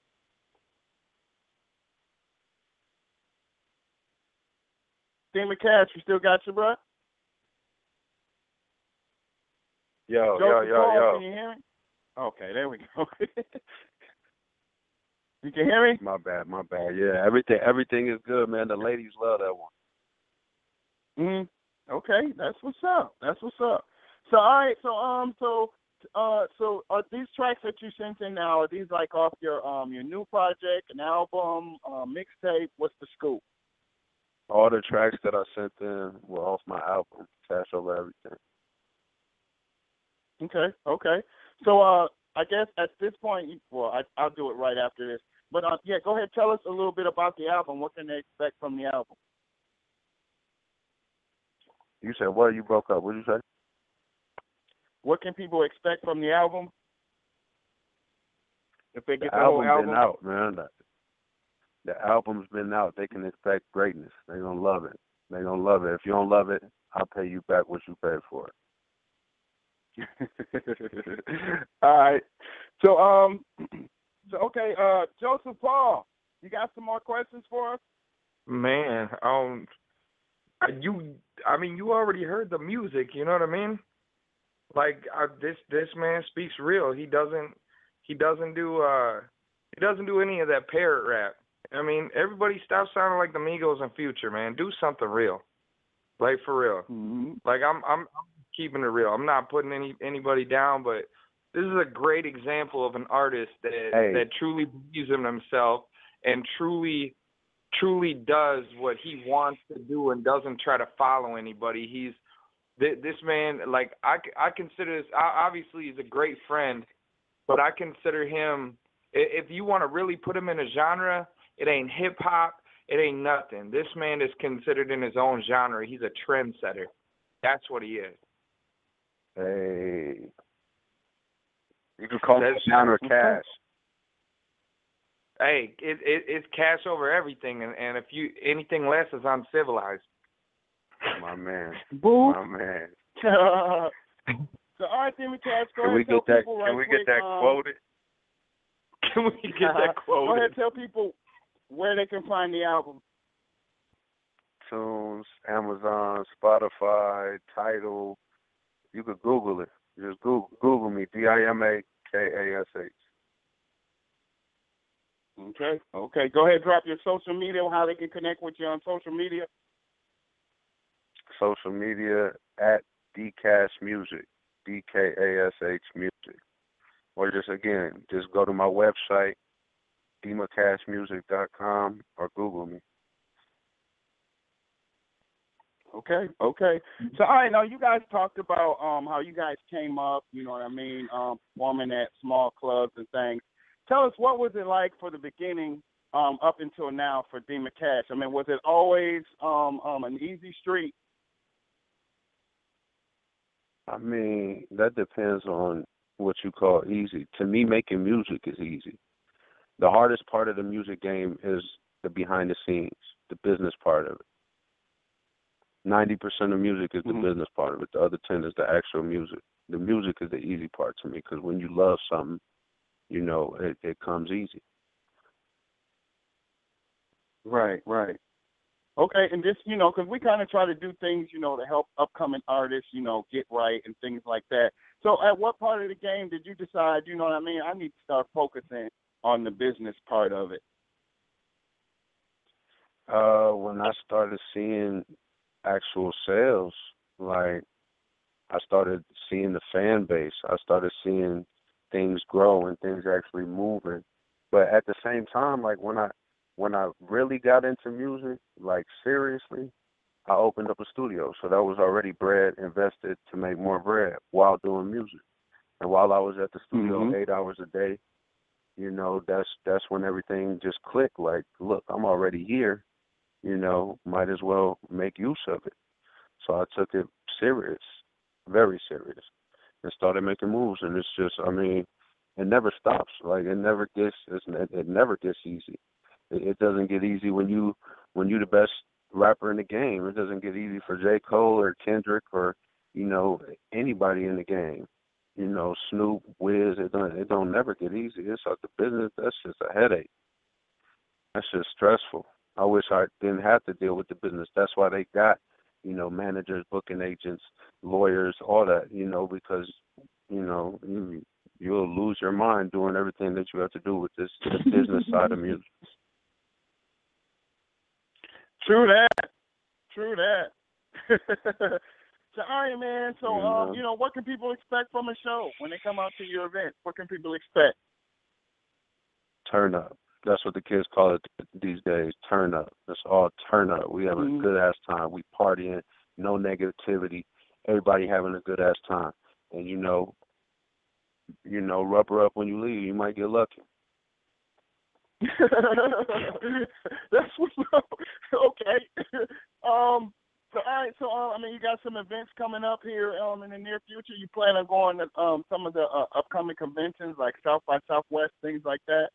Dima Cash, you still got you, bro? Yo. Can you hear me? Okay, there we go. You can hear me? My bad. Yeah, everything is good, man. The ladies love that one. Okay, that's what's up. So all right, so are these tracks that you sent in now, are these like off your new project, an album, mixtape? What's the scoop? All the tracks that I sent in were off my album, Cash Over Everything. Okay. So I guess at this point, I'll do it right after this. But yeah, go ahead, tell us a little bit about the album. What can they expect from the album? You said what? You broke up. What did you say? What can people expect from the album? If they get the whole album been out, man. The album's been out. They can expect greatness. They're gonna love it. If you don't love it, I'll pay you back what you paid for it. All right. So okay, Joseph Paul, you got some more questions for us? Man, you already heard the music, you know what I mean? Like this man speaks real. He doesn't do any of that parrot rap. I mean, everybody stop sounding like the Migos and Future, man. Do something real, like for real. Mm-hmm. Like I'm keeping it real. I'm not putting anybody down, but this is a great example of an artist that truly believes in himself and truly does what he wants to do and doesn't try to follow anybody. This man, like I consider this. Obviously, he's a great friend, but I consider him. If you want to really put him in a genre, it ain't hip hop. It ain't nothing. This man is considered in his own genre. He's a trendsetter. That's what he is. Hey, you can call it genre Cash. Hey, it's Cash over everything, and if anything less is uncivilized. My man. Boo. My man. So, all right, Demi Cash, go ahead and tell people right quick. Can we get that quoted? Can we get that quoted? Go ahead and tell people where they can find the album. iTunes, Amazon, Spotify, Tidal. You could Google it. Just Google me, DIMAKASH. Okay. Go ahead, drop your social media, how they can connect with you on social media. Social media at DCash Music, DKASH Music. Or just go to my website, DimaCashMusic.com, or Google me. Okay. So, all right, now you guys talked about how you guys came up, you know what I mean, performing at small clubs and things. Tell us, what was it like for the beginning up until now for Dima Cash? I mean, was it always an easy street? I mean, that depends on what you call easy. To me, making music is easy. The hardest part of the music game is the behind the scenes, the business part of it. 90% of music is the business part of it. The other 10 is the actual music. The music is the easy part to me because when you love something, you know, it comes easy. Right. Okay, and this, you know, because we kind of try to do things, you know, to help upcoming artists, you know, get right and things like that. So at what part of the game did you decide, you know what I mean, I need to start focusing on the business part of it? When I started seeing actual sales, like I started seeing the fan base. I started seeing things grow and things actually moving. But at the same time, like when I really got into music, like seriously, I opened up a studio. So that was already bread invested to make more bread while doing music. And while I was at the studio 8 hours a day, you know, that's when everything just clicked. Like, look, I'm already here, you know, might as well make use of it. So I took it serious, very serious, and started making moves. And it's just, I mean, it never stops. Like it never gets easy. It doesn't get easy when you the best rapper in the game. It doesn't get easy for J. Cole or Kendrick or, you know, anybody in the game. You know, Snoop, Wiz, it don't never get easy. It's like the business, that's just a headache. That's just stressful. I wish I didn't have to deal with the business. That's why they got, you know, managers, booking agents, lawyers, all that, you know, because, you know, you'll lose your mind doing everything that you have to do with this business side of music. True that. So, all right, man. So, you know, what can people expect from a show when they come out to your event? What can people expect? Turn up. That's what the kids call it these days, turn up. It's all turn up. We have a good-ass time. We partying, no negativity. Everybody having a good-ass time. And, you know, rubber up when you leave. You might get lucky. That's what's up. Okay. So, all right. So, I mean, you got some events coming up here in the near future. You plan on going to some of the upcoming conventions like South by Southwest, things like that?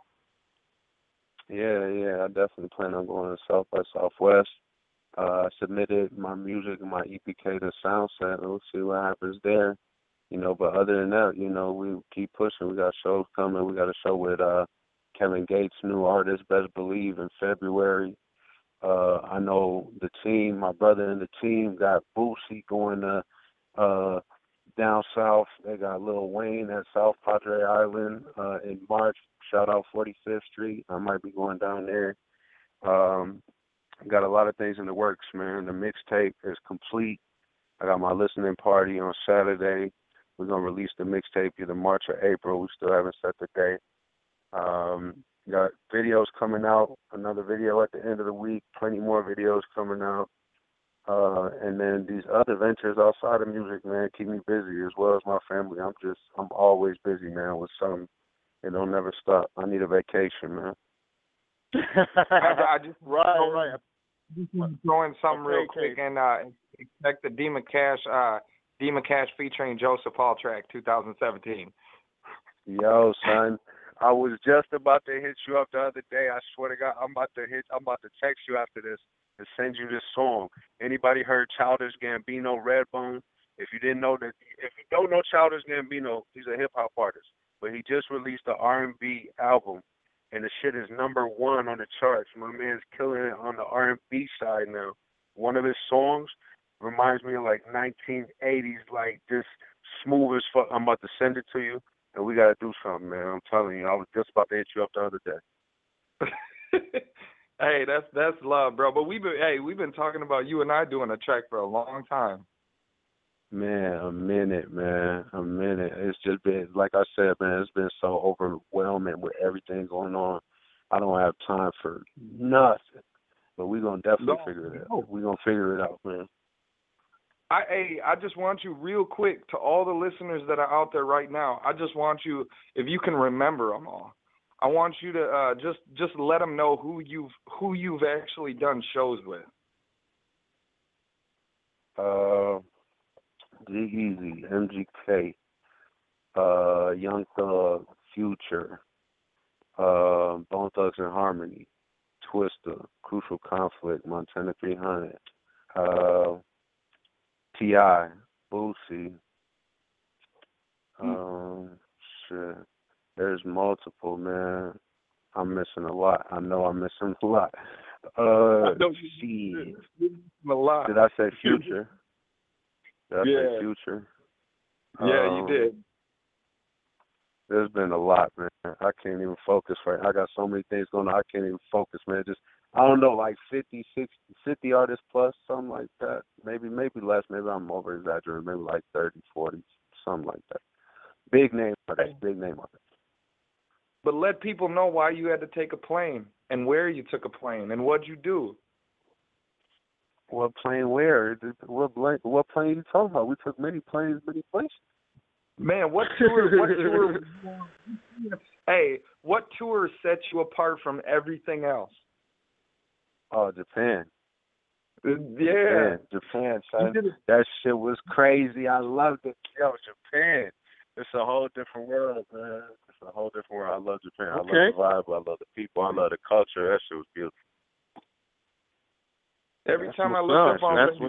Yeah. I definitely plan on going to South by Southwest. I submitted my music and my EPK to Soundset. We'll see what happens there. You know, but other than that, you know, we keep pushing. We got shows coming. We got a show with Kevin Gates, new artist, Best Believe, in February. I know the team, my brother and the team got Boosie going to down south. They got Lil Wayne at South Padre Island in March, shout out 45th Street. I might be going down there. Got a lot of things in the works, man. The mixtape is complete. I got my listening party on Saturday. We're going to release the mixtape either March or April. We still haven't set the date. Got videos coming out, another video at the end of the week, plenty more videos coming out. And then these other ventures outside of music, man, keep me busy as well as my family. I'm always busy, man, with something. It don't never stop. I need a vacation, man. I just right. Just want to throw in something real quick and expect the Dima Cash featuring Joseph Paul track 2017. Yo, son, I was just about to hit you up the other day. I swear to God, I'm about to text you after this and send you this song. Anybody heard Childish Gambino, Redbone? If you don't know Childish Gambino, he's a hip hop artist, but he just released an R&B album. And the shit is #1 on the charts. My man's killing it on the R&B side now. One of his songs reminds me of like 1980s, like just smooth as fuck. I'm about to send it to you, and we gotta do something, man. I'm telling you, I was just about to hit you up the other day. Hey, that's love, bro. But we've been talking about you and I doing a track for a long time. Man, a minute, man. It's just been, like I said, man, it's been so overwhelming with everything going on. I don't have time for nothing. But we're going to definitely figure it out. We're going to figure it out, man. I just want you real quick, to all the listeners that are out there right now, I just want you, if you can remember them all, I want you to just let them know who you've actually done shows with. G-Eazy, MGK, Young Thug, Future, Bone Thugs and Harmony, Twista, Crucial Conflict, Montana 300, T.I., Boosie. Shit. There's multiple, man. I'm missing a lot. I know I'm missing a lot. Shit. A lot. Did I say Future? Did I say Future? Yeah, you did. There's been a lot, man. I can't even focus right. I got so many things going on. I can't even focus, man. Just, I don't know, like 50, 60, 50 artists plus, something like that. Maybe less. Maybe I'm over exaggerating. Maybe like 30, 40, something like that. Big name artists. But let people know why you had to take a plane and where you took a plane and what'd you do. What plane where? What plane you talking about? We took many planes, many places. Man, what tour hey, what tour sets you apart from everything else? Oh, Japan. Yeah. Japan, son. That shit was crazy. I loved it. Yo, Japan. It's a whole different world, man. It's a whole different world. I love Japan. Okay. I love the vibe. I love the people. I love the culture. That shit was beautiful. Every time I looked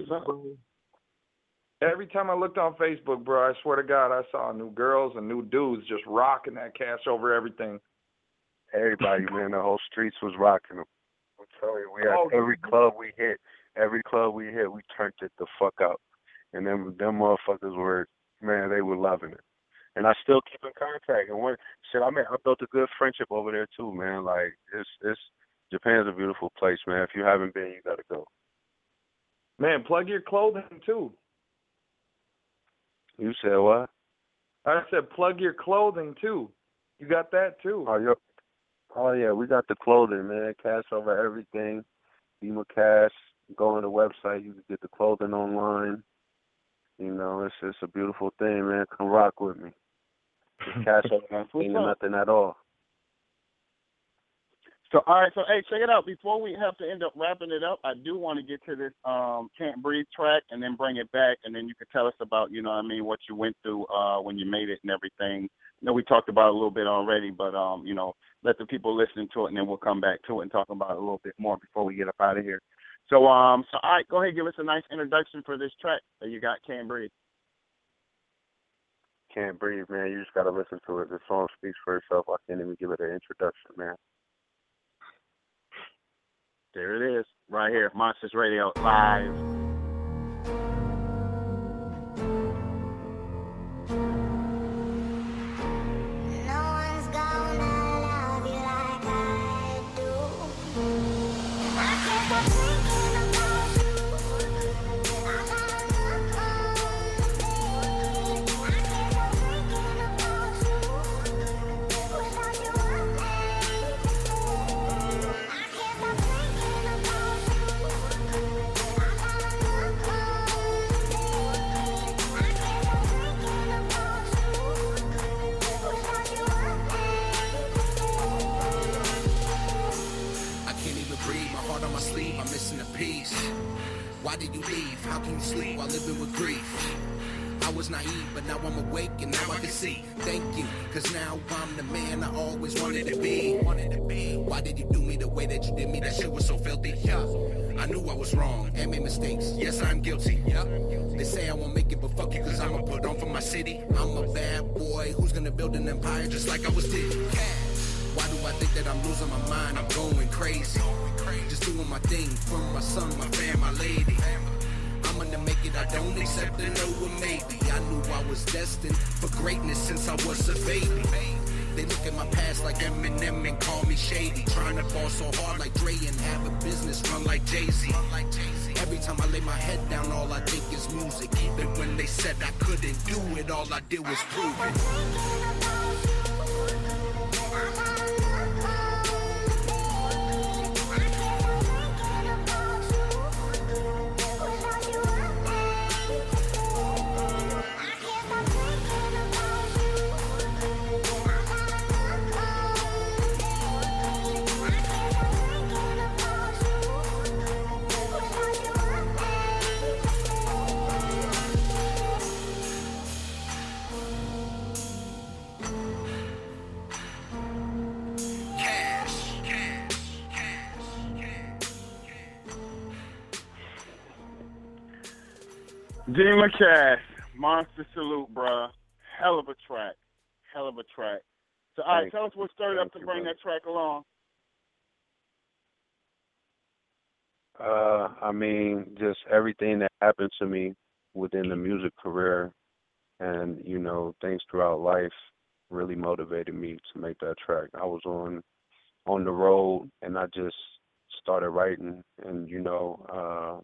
on Facebook, bro, I swear to God, I saw new girls and new dudes just rocking that cash over everything. Everybody, man, the whole streets was rocking them. I'm telling you, we had every club we hit, we turned it the fuck up. And them motherfuckers were, man, they were loving it. And I still keep in contact. And I built a good friendship over there too, man. Like, it's Japan's a beautiful place, man. If you haven't been, you gotta go. Man, plug your clothing too. You said what? I said plug your clothing too. You got that too. Oh yeah, we got the clothing, man. Cash over everything. Dima Cash. Go on the website. You can get the clothing online. You know, it's just a beautiful thing, man. Come rock with me. Cash over everything and nothing at all. So, all right, hey, check it out. Before we have to end up wrapping it up, I do want to get to this Can't Breathe track and then bring it back, and then you can tell us about, you know what I mean, what you went through when you made it and everything. I know we talked about it a little bit already, but, you know, let the people listen to it, and then we'll come back to it and talk about it a little bit more before we get up out of here. So, all right, go ahead, give us a nice introduction for this track that you got, Can't Breathe. Can't Breathe, man. You just got to listen to it. The song speaks for itself. I can't even give it an introduction, man. There it is, right here, Monsters Radio Live. No one's gonna love Why did you leave? How can you sleep while living with grief? I was naive, but now I'm awake and now I can see. Thank you, cause now I'm the man I always wanted to be. Why did you do me the way that you did me? That shit was so filthy. Yeah, I knew I was wrong and made mistakes. Yes, I'm guilty. Yeah, they say I won't make it, but fuck you, cause I'ma put on for my city. I'm a bad boy who's gonna build an empire just like I was did. Why do I think that I'm losing my mind? I'm going crazy. Just doing my thing for my son, my fam, my lady. I'm gonna make it, I don't accept a no or maybe. I knew I was destined for greatness since I was a baby. They look at my past like Eminem and call me shady. Trying to ball so hard like Dre and have a business run like Jay-Z. Every time I lay my head down, all I think is music. Even when they said I couldn't do it, all I did was prove it. Dima Cash, Monster Salute, bruh. Hell of a track. Hell of a track. So, all right, tell us what stirred up to bring that track along. I mean, just everything that happened to me within the music career and, you know, things throughout life really motivated me to make that track. I was on the road and I just started writing and, you know,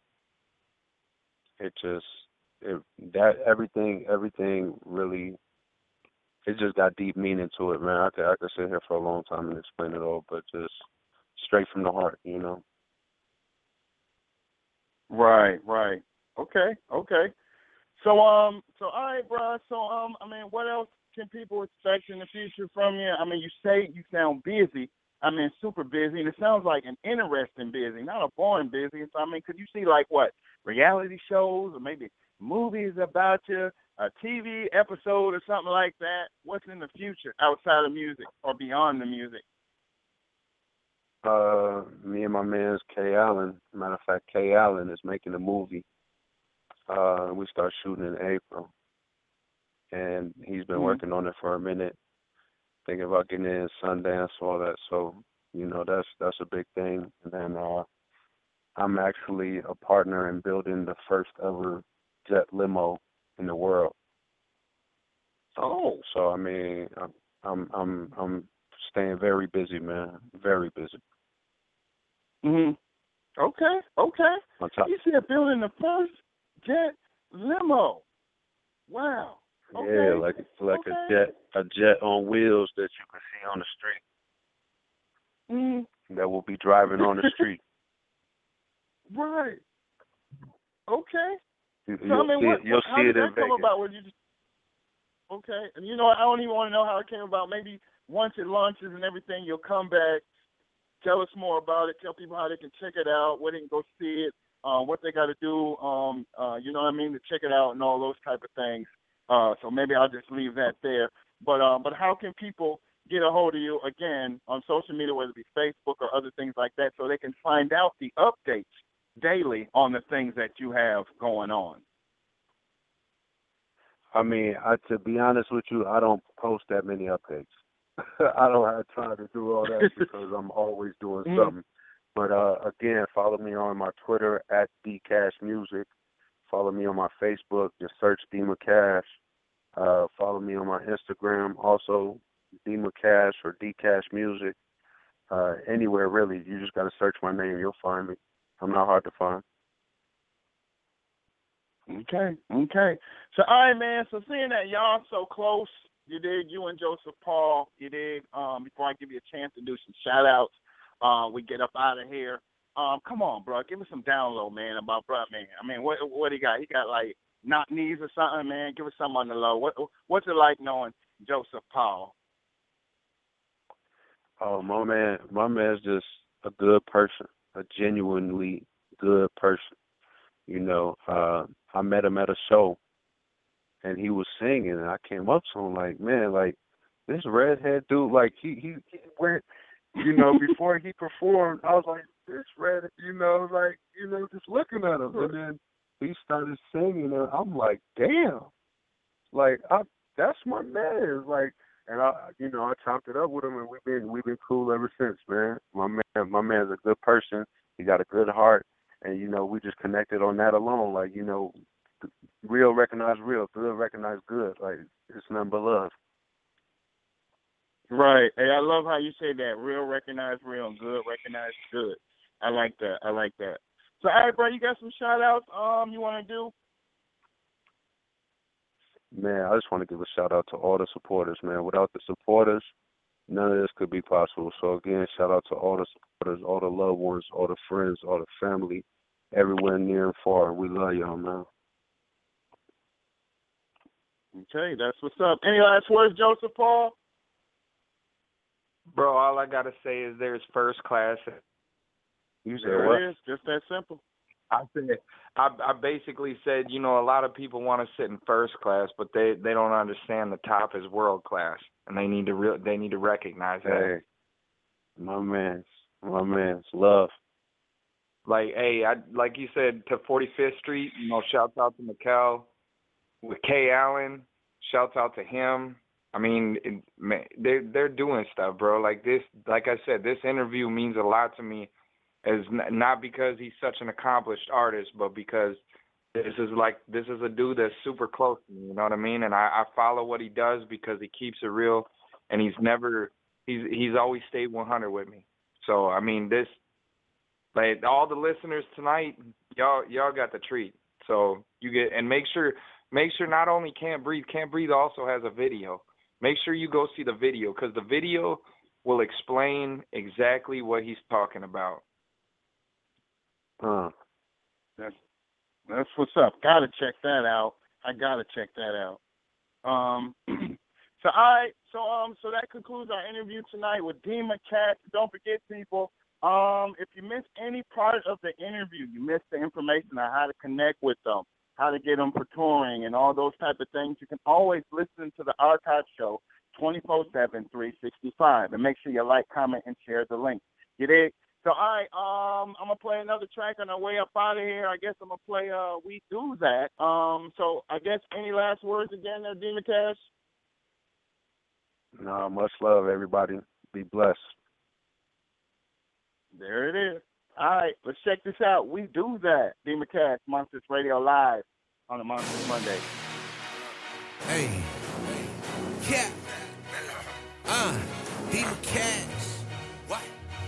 everything really, it just got deep meaning to it, man. I could sit here for a long time and explain it all, but just straight from the heart, you know. Right. Okay. So, all right, bro. So, I mean, what else can people expect in the future from you? I mean, you say you sound busy. I mean, super busy, and it sounds like an interesting busy, not a boring busy. So, I mean, could you see, like, what, reality shows or maybe movies about you, a TV episode or something like that? What's in the future outside of music or beyond the music? Me and my man's Kay Allen. Matter of fact, Kay Allen is making a movie. We start shooting in April. And he's been working on it for a minute, thinking about getting in Sundance, all that. So, you know, that's a big thing. And then I'm actually a partner in building the first ever jet limo in the world. Oh. So I mean, I'm staying very busy, man. Very busy. Okay. You said building the first jet limo. Wow. Okay. Yeah, like a jet on wheels that you can see on the street. That will be driving on the street. Right. Okay. You'll see it in Vegas. Okay. And you know, I don't even want to know how it came about. Maybe once it launches and everything, you'll come back, tell us more about it, tell people how they can check it out, where they can go see it, what they got to do, you know what I mean, to check it out and all those type of things. So maybe I'll just leave that there. But how can people get a hold of you, again, on social media, whether it be Facebook or other things like that, so they can find out the updates daily on the things that you have going on? I mean, to be honest with you, I don't post that many updates. I don't have time to do all that because I'm always doing something. But again, follow me on my Twitter at DCashMusic. Follow me on my Facebook. Just search Dima Cash. Follow me on my Instagram, also Dima Cash or DCashMusic. Anywhere really, you just got to search my name. You'll find me. I'm not hard to find. Okay. So, all right, man. So, seeing that y'all so close, you and Joseph Paul, before I give you a chance to do some shout-outs, we get up out of here. Come on, bro. Give us some download, man, about bro, man. I mean, what he got? He got, like, knock knees or something, man. Give us something on the low. What's it like knowing Joseph Paul? Oh, my man's just a good person, a genuinely good person. You know, I met him at a show, and he was singing, and I came up to him like, man, like, this redhead dude, like, he went, you know, before he performed, I was like, this redhead, you know, like, you know, just looking at him. And then he started singing, and I'm like, damn. Like, that's my man. Like, and I chopped it up with him, and we've been cool ever since, man. My man's a good person. He got a good heart, and you know, we just connected on that alone. Like, you know, real recognize real, good recognize good. Like, it's nothing but love. Right. Hey, I love how you say that. Real recognize real, good recognize good. I like that. So, all right, bro, you got some shout outs you want to do? Man, I just want to give a shout out to all the supporters, man. Without the supporters, none of this could be possible. So again, shout out to all the supporters, all the loved ones, all the friends, all the family, everywhere near and far. We love y'all, man. Okay, that's what's up. Any last words, Joseph Paul? Bro, all I gotta say is there's first class. You said There what? it is, just that simple. I basically said, you know, a lot of people want to sit in first class, but they don't understand the top is world class, and they need to recognize that. Hey, my man's love. Like, hey, like you said, to 45th Street, you know, shouts out to Mikkel with Kay Allen. Shouts out to him. I mean, they're doing stuff, bro. Like this, like I said, this interview means a lot to me. As not because he's such an accomplished artist, but because this is a dude that's super close to me, you know what I mean? And I follow what he does because he keeps it real, and he's always stayed 100 with me. So I mean, this, like, all the listeners tonight, y'all got the treat. So you get, and make sure not only Can't Breathe also has a video. Make sure you go see the video, because the video will explain exactly what he's talking about. That's what's up. Gotta check that out. I gotta check that out. So that concludes our interview tonight with Dima Cat. Don't forget, people, if you missed any part of the interview, you missed the information on how to connect with them, how to get them for touring, and all those type of things, you can always listen to the archive show 24/7, 365, and make sure you like, comment, and share the link. You dig? So, all right, I'm going to play another track on our way up out of here. I guess I'm going to play We Do That. So, I guess any last words again there, Dima Cash? No, much love, everybody. Be blessed. There it is. All right, let's check this out. We Do That. Dima Cash, Monsters Radio Live on the Monsters Monday. Hey. Yeah. Dima Cash. What?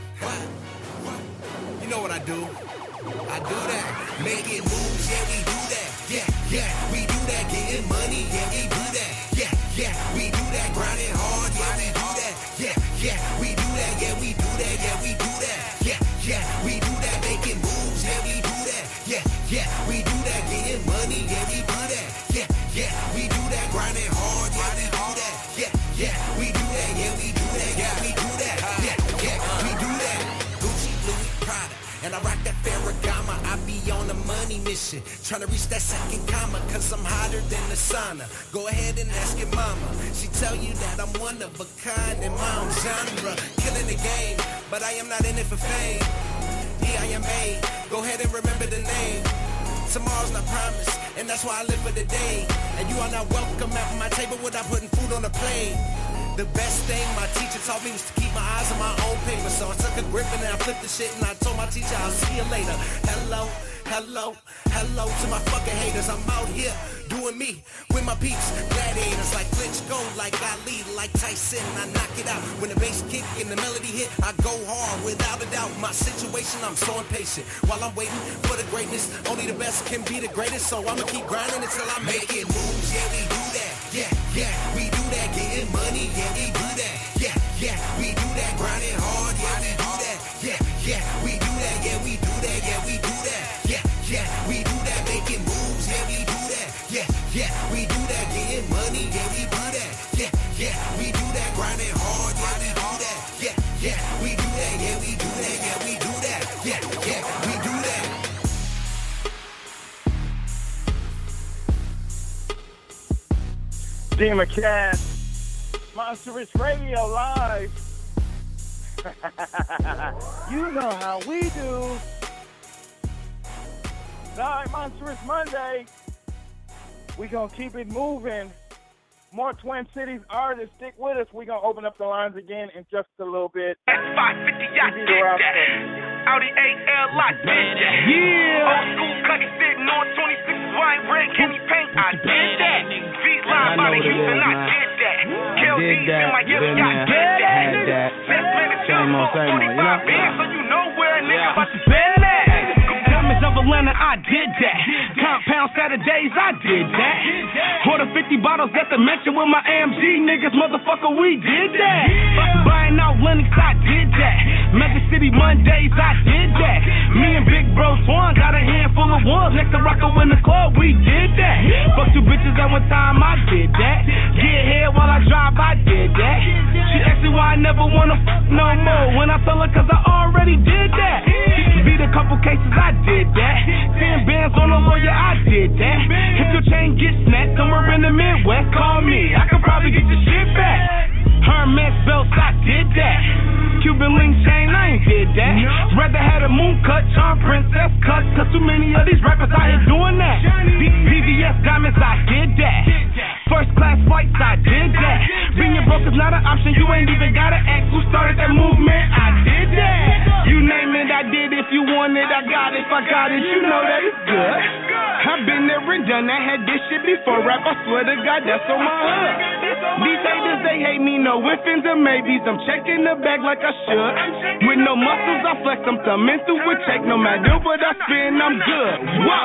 You know what I do? I do that. Making moves, yeah, we do that. Yeah, we do that. Getting money, yeah, we do that. Yeah, we do that. Grinding hard, yeah, we do that. Yeah, we do that. Yeah, we do that. Yeah, we do that. Yeah, we do that. Making moves, yeah, we do that. Yeah, we do that. Getting money, yeah, we do that. Yeah, we do that. Grinding hard, yeah, we do that. Yeah, we do that. Yeah, we do that. Yeah, we do that. Yeah, we do that. Gucci, Louis, Prada, and I rock that Ferragamo. I be on a money mission, trying to reach that second comma, cause I'm hotter than the sauna. Go ahead and ask your mama, she tell you that I'm one of a kind in my own genre. Killing the game, but I am not in it for fame. EIMA, go ahead and remember the name. Tomorrow's not promised, and that's why I live for the day. And you are not welcome at my table without putting food on the plate. The best thing my teacher taught me was to keep my eyes on my own paper. So I took a grip and I flipped the shit and I told my teacher I'll see you later. Hello to my fucking haters. I'm out here doing me with my peeps. Gladiators like Klitschko, like Ali, like Tyson. I knock it out when the bass kick and the melody hit. I go hard without a doubt. My situation, I'm so impatient. While I'm waiting for the greatness, only the best can be the greatest. So I'ma keep grinding until I make it. Moves, yeah, we do that. Yeah, we do that. Getting money, yeah, we do that. Yeah, we do that. Grinding hard, yeah, we do that. Yeah, we do that. Yeah, we do that. Yeah, we do that. Yeah, we do that. Making moves, yeah, we do that. Yeah, we do that. Getting money, yeah, we do that. Yeah, we do that. Grinding hard, yeah, we do that. Yeah, we do that. Yeah, we do that. Yeah, we do that. Yeah, we do that. Demon Cat, Monstrous Radio Live. You know how we do. Tonight, Monstrous Monday. We gonna keep it moving. More Twin Cities artists, stick with us. We're going to open up the lines again in just a little bit. S550, I did that. Audi AL, I did that. Yeah. Old school cutty sitting on 26 white red candy paint, I did that. V-Line by the Houston, I did that. KLD's in my Miami, I did that. Seth Manager, 45 bands, so you know where a nigga about to spend that. Diamonds of Atlanta, I did that. Compound Saturdays, I did that. Order 50 bottles at the mansion with my AMG niggas, motherfucker, we did that. Buying out Lennox, I did that. Magic City Mondays, I did that. Me and Big Bro Swan got a handful of ones next to Rocco in the club, we did that. Fuck 2 bitches at one time, I did that. Get head while I drive, I did that. She asked me why I never wanna fuck no more. When I tell her, cause I already did that. Beat a couple cases, I did that. 10 bands on a lawyer, I did that. If your chain gets snatched somewhere in the Midwest, call me, I can probably get your shit back. Hermes belts, I did that. Cuban link chain, I ain't did that. Rather had a moon cut, charm princess cut, cause too many of these rappers out here doing that. PVS diamonds, I did that. First class flights, I did that. Being broke is not an option, you ain't even gotta ask who started that movement, I did that. You name it, I did. If you want it, I got it. If I got it, you know that it's good. I've been there and done that, had this shit before rap, I swear to God, that's on my hood. These haters, they hate me, no ifs and maybes. I'm checking the bag like I should. With no muscles, I flex, I'm thumbing through a check. No matter what I spend, I'm good. Whoa,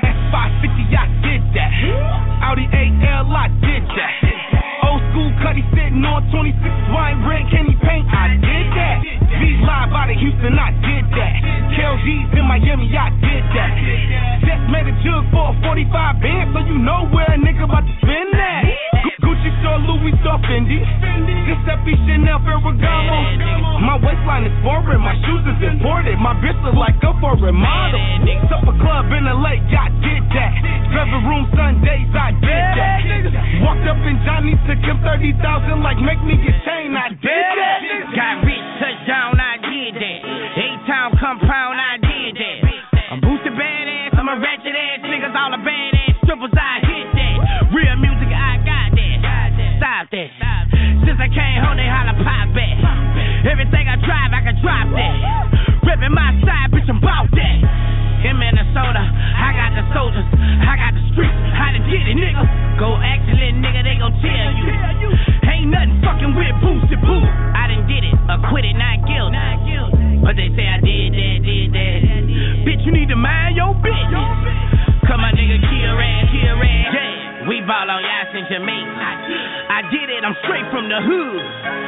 S550, I did that. Audi AL, I did that. Old school cutty sitting on 26 wine red candy paint, I did that. V-Line by the Houston, I did that. KLD's in Miami, I did that. Just made a jug for a 45 band, so you know where a nigga about to spend that. Gucci store, Louis store, Fendi. Giuseppe, Chanel, Ferragamo. My waistline is foreign, my shoes is imported. My bitch look like a foreign model. Supper club in LA, I did that. Travel room Sundays, I did that. Walked up in Johnny, took him 30,000 like make me get chain, I did that. Got rich, touchdown, I did that. 8-town compound, I did that. I'm boosted badass, I'm a ratchet ass niggas, all the badass strippers, I hit that. Real music, I got that. Stop that. Since I came home, they holla pop back. Everything I drive, I can drop that. Ripping my side, bitch, I'm bout that. In Minnesota, I got the soldiers, I got the streets, how to get it, nigga. Go excellent, nigga, they gon' tell you. Ain't nothing fucking with boosted boo. I done did it, acquitted, not guilty. But they say I did that. Bitch, you need to mind your business. Come on, nigga, kill red. Yeah, we ball on y'all since Jamaica. I did it, I'm straight from the hood.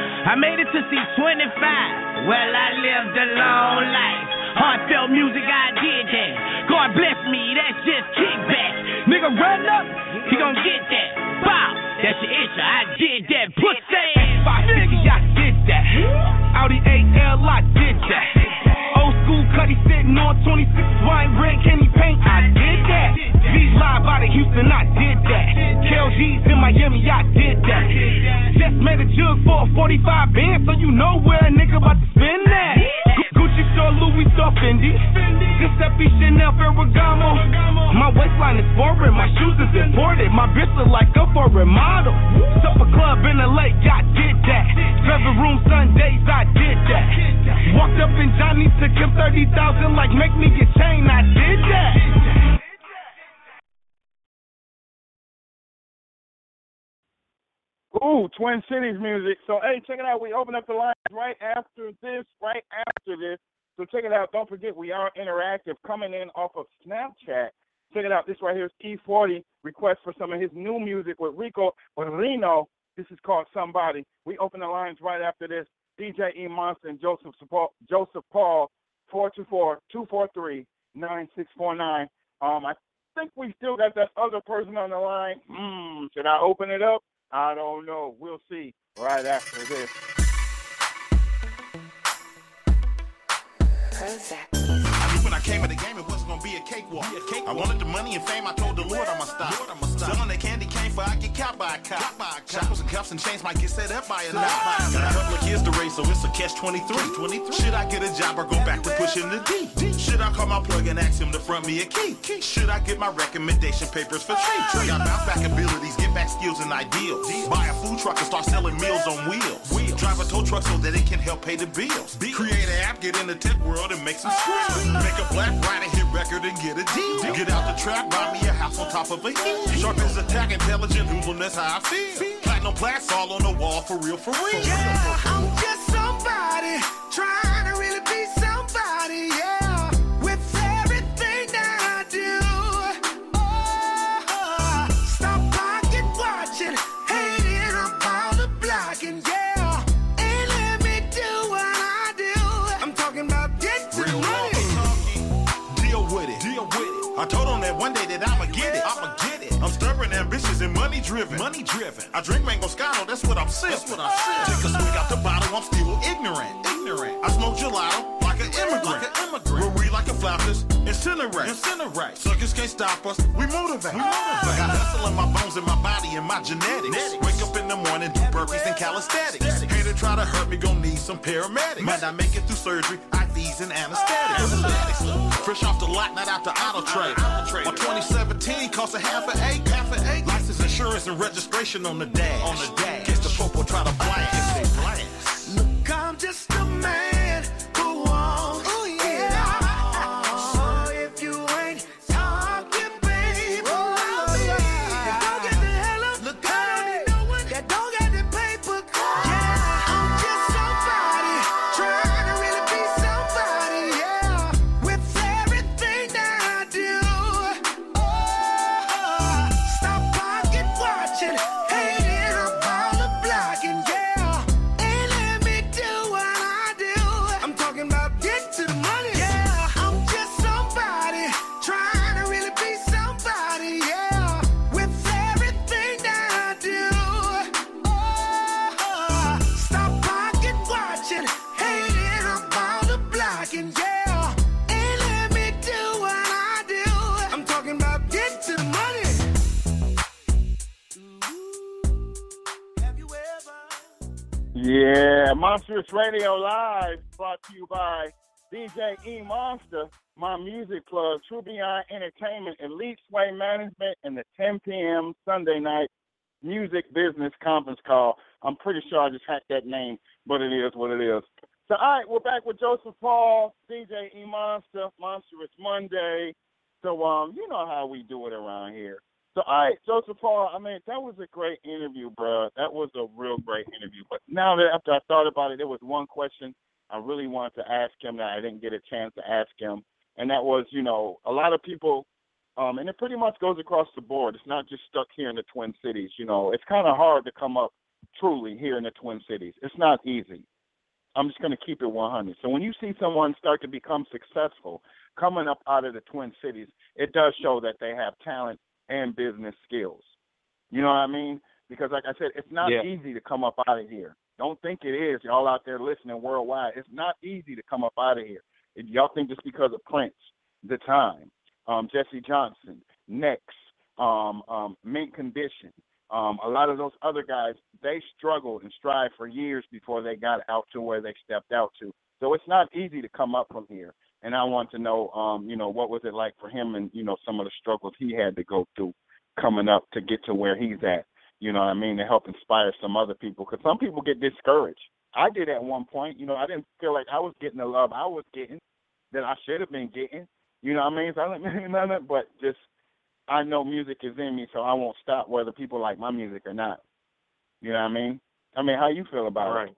I made it to C25. Well, I lived a long life. Heartfelt music, I did that. God bless me, that's just kickback. Nigga, run up, he gon' get that. Bow, that's your issue, I did that. Pussy, 550, I did that. Audi AL, I did that. Old school cutty sitting on 26 wine red candy paint, I did that. V-Line by the Houston, I did that. KLD's in Miami, I did that. Just made a jug for a 45 band, so you know where a nigga about to spend that. Gucci store, Louis store, Fendi. Giuseppe, Chanel, Ferragamo. My waistline is foreign, my shoes is imported. My bitch look like a foreign model. Supper club in LA, I did that. Travel room Sundays, I did that. Walked up in Johnny, took him 30,000 like make me get chain, I did that. Ooh, Twin Cities music. So, hey, check it out. We open up the lines right after this. So, check it out. Don't forget, we are interactive coming in off of Snapchat. Check it out. This right here is E40. Request for some of his new music with Reno. This is called Somebody. We open the lines right after this. DJ E Monster and Joseph Paul, 424-243-9649. I think we still got that other person on the line. Should I open it up? I don't know. We'll see right after this. When I I came in the game, it wasn't gonna be a cakewalk. I wanted the money and fame, I told the Lord I'ma stop. Selling the candy cane for I get caught by a cop. Shackles and cuffs and chains might get set up by a knob. Got a couple of kids to raise, so it's a catch-23. Should I get a job or go back to pushing the D? Should I call my plug and ask him to front me a key? Should I get my recommendation papers for free? Got bounce back abilities, get back skills and ideals. Buy a food truck and start selling meals on wheels. Drive a tow truck so that it can help pay the bills. Create an app, get in the tech world and make some screws. Make a black rider hit record and get a deal. Get out the trap, buy me a house on top of a hill. Sharp as attack, intelligent, hoodlum, that's how I feel. Platinum plaques all on the wall, for real, for real. Yeah, I'm just somebody trying to really be somebody, yeah. With everything that I do. Oh, stop pocket watching, hating up all the blocking, yeah. And let me do what I do. I'm talking about get to the money. Deal with it. I told him that one day that I'ma get it. I'm stubborn, ambitious, and money driven. I drink mango scotto, that's what I'm sipping. Take a swig out the bottle, I'm still ignorant. I smoke gelato like an immigrant. We'll read like a flowers, incinerate. Suckers can't stop us, we motivate. Got hustle in my bones, in my body, and my genetics. Wake up in the morning, do burpees and calisthenics. Hater try to hurt me, gon' need some paramedics. Might not make it through surgery, IVs and anesthetics. Fresh off the lot, not out the auto trade. My 2017 cost a half an eight. License, insurance, and registration on the dash. Guess the popo try to blast. Look, I'm just a man who wants, so if you ain't talking, baby, don't get the hell up. Look, I don't need no one that don't get the paper. Yeah, I'm just somebody trying to really be somebody, yeah. With everything that I do. Oh, stop pocket watching, hating up all the blocking, yeah. And let me do what I do. I'm talking about get to the money. Yeah, I'm just somebody trying to really be somebody, yeah. With everything that I do. Oh, stop pocket watching, hating up all the blocking, yeah. And let me do what I do. I'm talking about get to the money. Yeah, Monstrous Radio Live, brought to you by DJ E Monster, my music plug, True Beyond Entertainment, Elite Sway Management, and the 10 p.m. Sunday night music business conference call. I'm pretty sure I just hacked that name, but it is what it is. So, all right, we're back with Joseph Paul, DJ E Monster, Monstrous Monday. So, you know how we do it around here. So, all right, Joseph Paul, I mean, that was a great interview, bro. That was a real great interview. But now that after I thought about it, there was one question I really wanted to ask him that I didn't get a chance to ask him. And that was, you know, a lot of people, and it pretty much goes across the board. It's not just stuck here in the Twin Cities. You know, it's kind of hard to come up truly here in the Twin Cities. It's not easy. I'm just going to keep it 100. So when you see someone start to become successful coming up out of the Twin Cities, it does show that they have talent and business skills. You know what I mean? Because like I said, it's not easy to come up out of here. Don't think it is. Y'all out there listening worldwide. It's not easy to come up out of here. Y'all think just because of Prince, The Time, Jesse Johnson, Next, Mint Condition, a lot of those other guys, they struggled and strived for years before they got out to where they stepped out to. So it's not easy to come up from here. And I want to know, you know, what was it like for him and, you know, some of the struggles he had to go through coming up to get to where he's at, you know what I mean, to help inspire some other people. Because some people get discouraged. I did at one point. You know, I didn't feel like I was getting the love I was getting that I should have been getting. You know what I mean? So I don't mean nothing, but just I know music is in me, so I won't stop whether people like my music or not. You know what I mean? I mean, how you feel about it?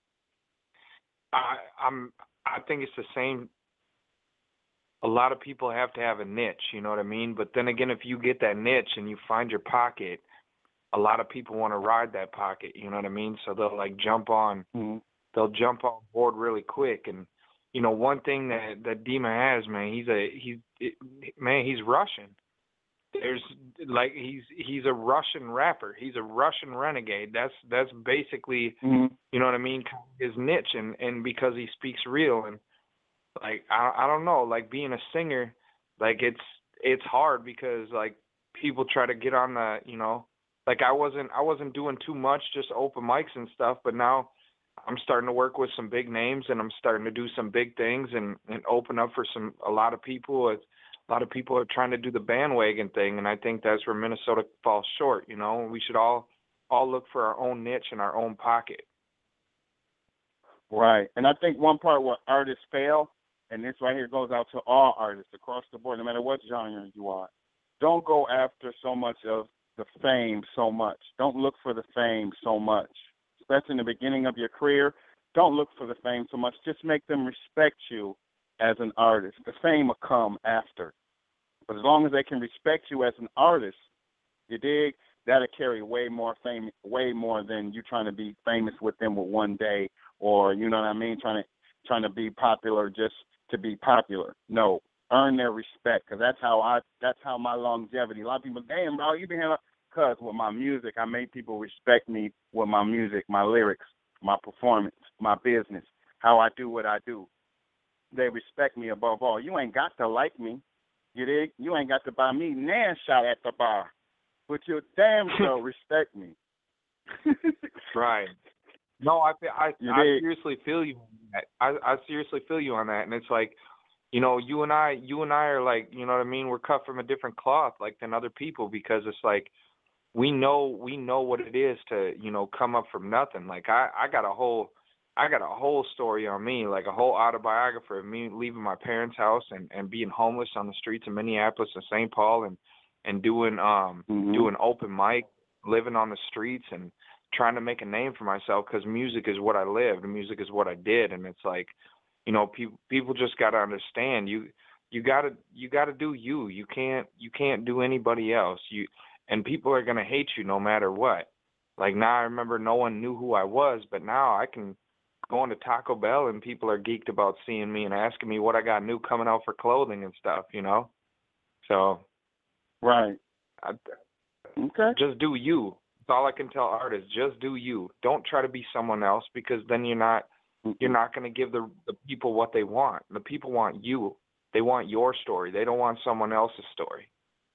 I think it's the same. A lot of people have to have a niche, you know what I mean? But then again, if you get that niche and you find your pocket, a lot of people want to ride that pocket, you know what I mean? So they'll like jump on, they'll jump on board really quick. And you know, one thing that Dima has, man, he's Russian. There's like he's a Russian rapper. He's a Russian renegade. That's basically you know what I mean, his niche, and because he speaks real. And like I don't know, like being a singer, like it's hard because like people try to get on the, you know, like I wasn't doing too much, just open mics and stuff, but now I'm starting to work with some big names and I'm starting to do some big things and open up for a lot of people. A lot of people are trying to do the bandwagon thing, and I think that's where Minnesota falls short. You know, we should all look for our own niche and our own pocket. Right. And I think one part where artists fail, and this right here goes out to all artists across the board, no matter what genre you are, don't go after so much of the fame so much. Don't look for the fame so much. Especially in the beginning of your career, don't look for the fame so much. Just make them respect you as an artist. The fame will come after. But as long as they can respect you as an artist, you dig, that'll carry way more fame, way more than you trying to be famous with them with one day, or you know what I mean, trying to be popular just to be popular. No, earn their respect, because that's how my longevity. A lot of people, damn, bro, you been here. Because with my music, I made people respect me with my music, my lyrics, my performance, my business, how I do what I do. They respect me above all. You ain't got to like me. You dig? You ain't got to buy me nan shot at the bar. But you damn sure respect me. Right. No, I seriously feel you on that. I seriously feel you on that. And it's like, you know, you and I are like, you know what I mean? We're cut from a different cloth like than other people, because it's like, we know what it is to, you know, come up from nothing. Like I got a whole story on me, like a whole autobiography of me leaving my parents' house and being homeless on the streets of Minneapolis and St. Paul and doing doing open mic, living on the streets and trying to make a name for myself, because music is what I lived, music is what I did. And it's like, you know, people just got to understand, you got to do you. You can't do anybody else. And people are going to hate you no matter what. Like now I remember no one knew who I was, but now I can go into Taco Bell and people are geeked about seeing me and asking me what I got new coming out for clothing and stuff, you know? So. Right. Okay. Just do you. That's all I can tell artists. Just do you. Don't try to be someone else, because then you're not going to give the people what they want. The people want you. They want your story. They don't want someone else's story.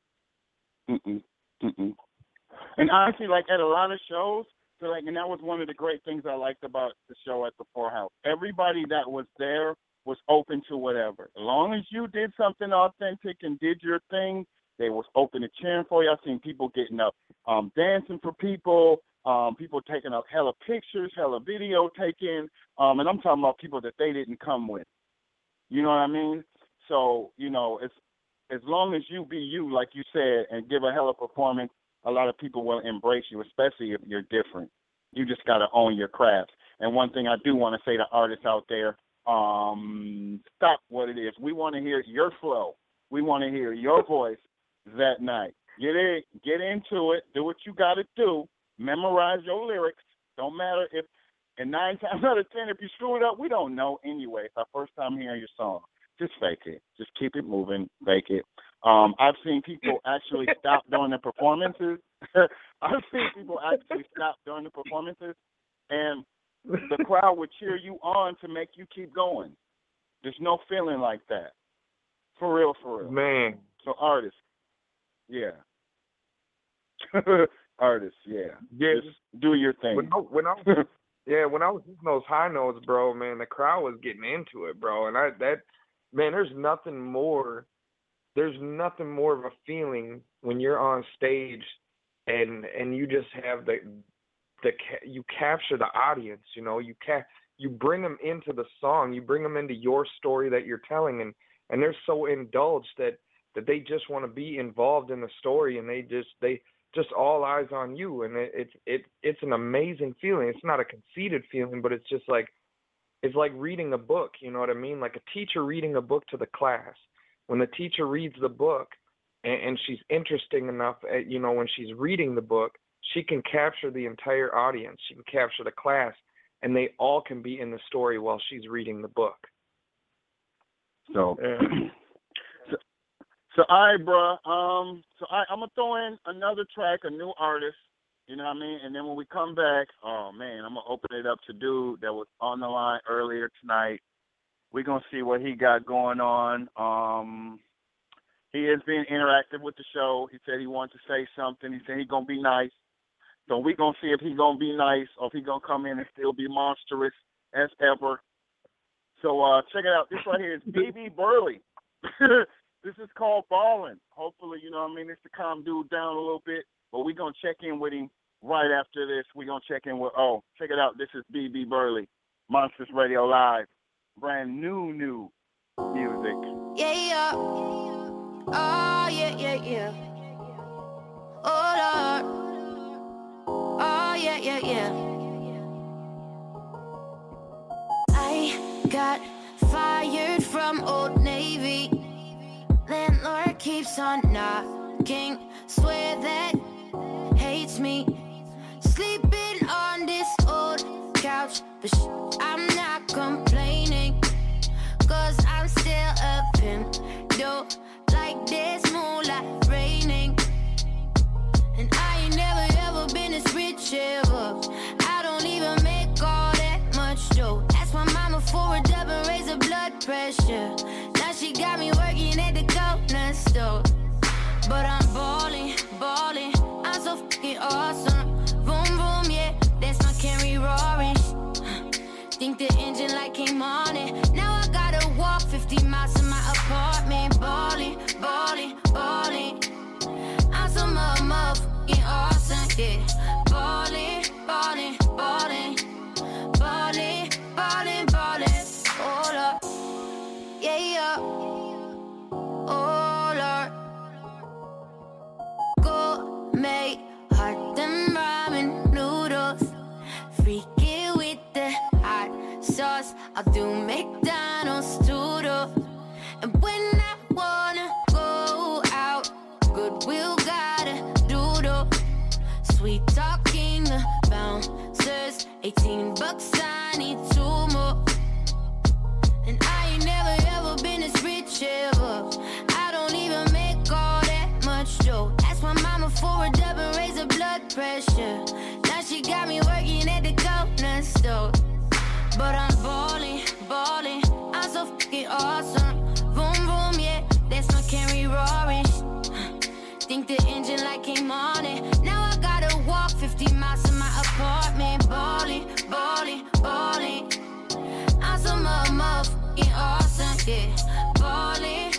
And honestly, like at a lot of shows, so like, and that was one of the great things I liked about the show at the Poorhouse. Everybody that was there was open to whatever. As long as you did something authentic and did your thing, they was open to cheering for you. I've seen people getting up, dancing for people, people taking up hella pictures, hella video taken, and I'm talking about people that they didn't come with. You know what I mean? So, you know, as long as you be you, like you said, and give a hella performance, a lot of people will embrace you, especially if you're different. You just got to own your craft. And one thing I do want to say to artists out there, stop what it is. We want to hear your flow. We want to hear your voice that night. Get into it. Do what you got to do. Memorize your lyrics. Don't matter if, and 9 times out of 10, if you screw it up, we don't know anyway. It's our first time hearing your song. Just fake it. Just keep it moving. Fake it. I've seen people actually stop during the performances. I've seen people actually stop during the performances, and the crowd would cheer you on to make you keep going. There's no feeling like that. For real, for real. Man. So artists, yeah. Artists, yeah. Just do your thing. When I was hitting those high notes, bro, man, the crowd was getting into it, bro. And man, there's nothing more of a feeling when you're on stage and you just have you capture the audience, you know, you bring them into the song, you bring them into your story that you're telling, and they're so indulged that they just want to be involved in the story, and they just all eyes on you, and it's an amazing feeling. It's not a conceited feeling, but it's just like, it's like reading a book, you know what I mean? Like a teacher reading a book to the class. When the teacher reads the book and she's interesting enough, you know, when she's reading the book, she can capture the entire audience. She can capture the class, and they all can be in the story while she's reading the book. So, so all right, bro. I'm going to throw in another track, a new artist. You know what I mean? And then when we come back, oh, man, I'm going to open it up to dude that was on the line earlier tonight. We're going to see what he got going on. He is being interactive with the show. He said he wanted to say something. He said he's going to be nice. So we're going to see if he's going to be nice or if he's going to come in and still be monstrous as ever. So check it out. This right here is BB Burley. This is called Ballin'. Hopefully, you know what I mean, it's to calm dude down a little bit. But we're going to check in with him right after this. We're going to check in with, check it out. This is BB Burley, Monstrous Radio Live. Brand new music. Yeah. Oh, yeah. Oh, Lord. Oh, yeah. I got fired from Old Navy. Landlord keeps on knocking. Swear that hates me. Sleeping on this old couch. But I'm not complaining. 'Cause I'm still a pimp. Though, like there's moonlight raining. And I ain't never ever been this rich ever. I don't even make all that much dough. Ask my mama for a dub and raise her blood pressure. Now she got me working at the corner store. But I'm ballin'. I'm so fucking awesome. Vroom, yeah, that's my Camry roaring. Think the engine light came on it. Now I gotta walk 50 miles to my apartment. Ballin'. I'm so motherfucking awesome, yeah. Ballin'. Hold up, yeah. Oh Lord, go make hot them ramen noodles. Freaky with the hot sauce. I'll do McDonald's too though. And when I wanna go out, Goodwill gotta do though. Sweet talking the bouncers, $18, I need 2 more. And I ain't never ever been this rich ever. I don't even make all that much dough. Ask my mama for a dub and raise her blood pressure. Now she got me working at the corner store. But I'm ballin'. I'm so fucking awesome. Vroom, yeah, that's my Camry roaring. Think the engine light came on it. Now I gotta walk 50 miles to my apartment. Ballin'. I'm so motherfucking awesome, yeah. Ballin'.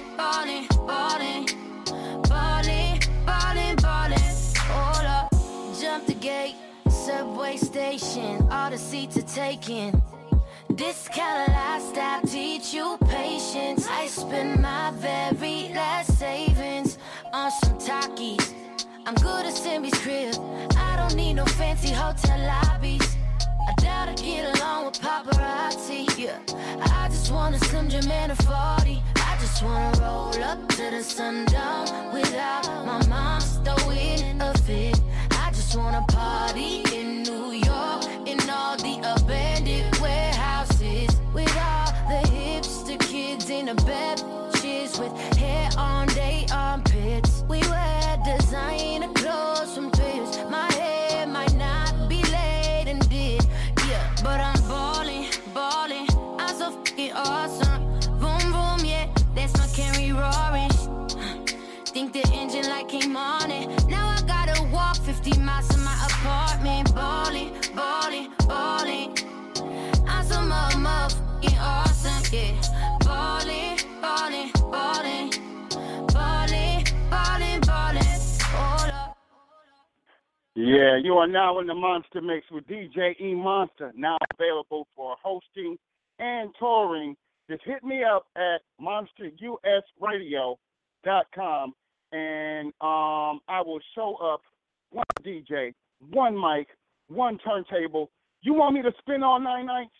Hold up, jump the gate, subway station, all the seats are taken. This kind of lifestyle teach you patience. I spend my very last savings on some Takis. I'm good at Simbi's crib. I don't need no fancy hotel lobbies. I doubt I get along with paparazzi. Yeah, I just want a Slim Jim and a 40. I just wanna roll up to the sundown without my mom throwing a fit. I just wanna party in New York in all the abandoned warehouses with all the hipster kids in the benches with hair on their armpits. We wear designer clothes from Pips. My hair might not be laid and did, yeah, but I'm ballin'. I'm so fucking awesome. Vroom, yeah, that's my Camry roaring. Think the engine light came on it. Now I gotta walk 50 miles to my apartment. Ballin'. I'm so motherfucking awesome, yeah. Ballin'. Hold up. Yeah, you are now in the Monster Mix with DJ E Monster, now available for hosting and touring. Just hit me up at monsterusradio.com and I will show up, one DJ, one mic, one turntable. You want me to spin all 9 nights?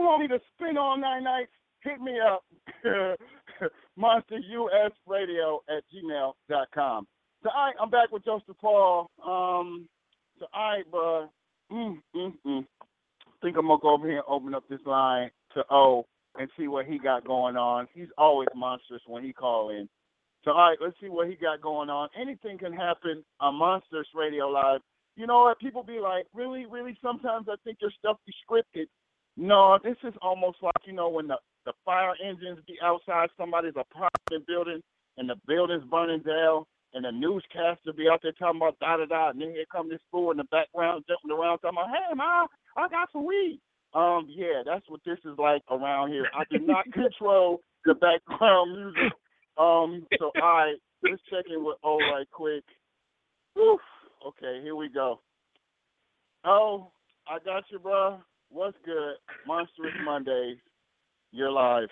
Hit me up, monsterusradio@gmail.com. So I'm back with Joseph Paul. Bro. Think I'm going to go over here and open up this line to O and see what he got going on. He's always monstrous when he call in. So, let's see what he got going on. Anything can happen on Monsters Radio Live. You know what? People be like, really? Sometimes I think your stuff be scripted. No, this is almost like, you know, when the fire engines be outside somebody's apartment building and the building's burning down and the newscaster be out there talking about da-da-da, and then here come this fool in the background jumping around talking about, hey, Ma, I got some weed. Yeah, that's what this is like around here. I do not control the background music. So, all right, let's check in with O right quick. Whew. Okay, here we go. Oh, I got you, bro. What's good? Monstrous Mondays. You're live.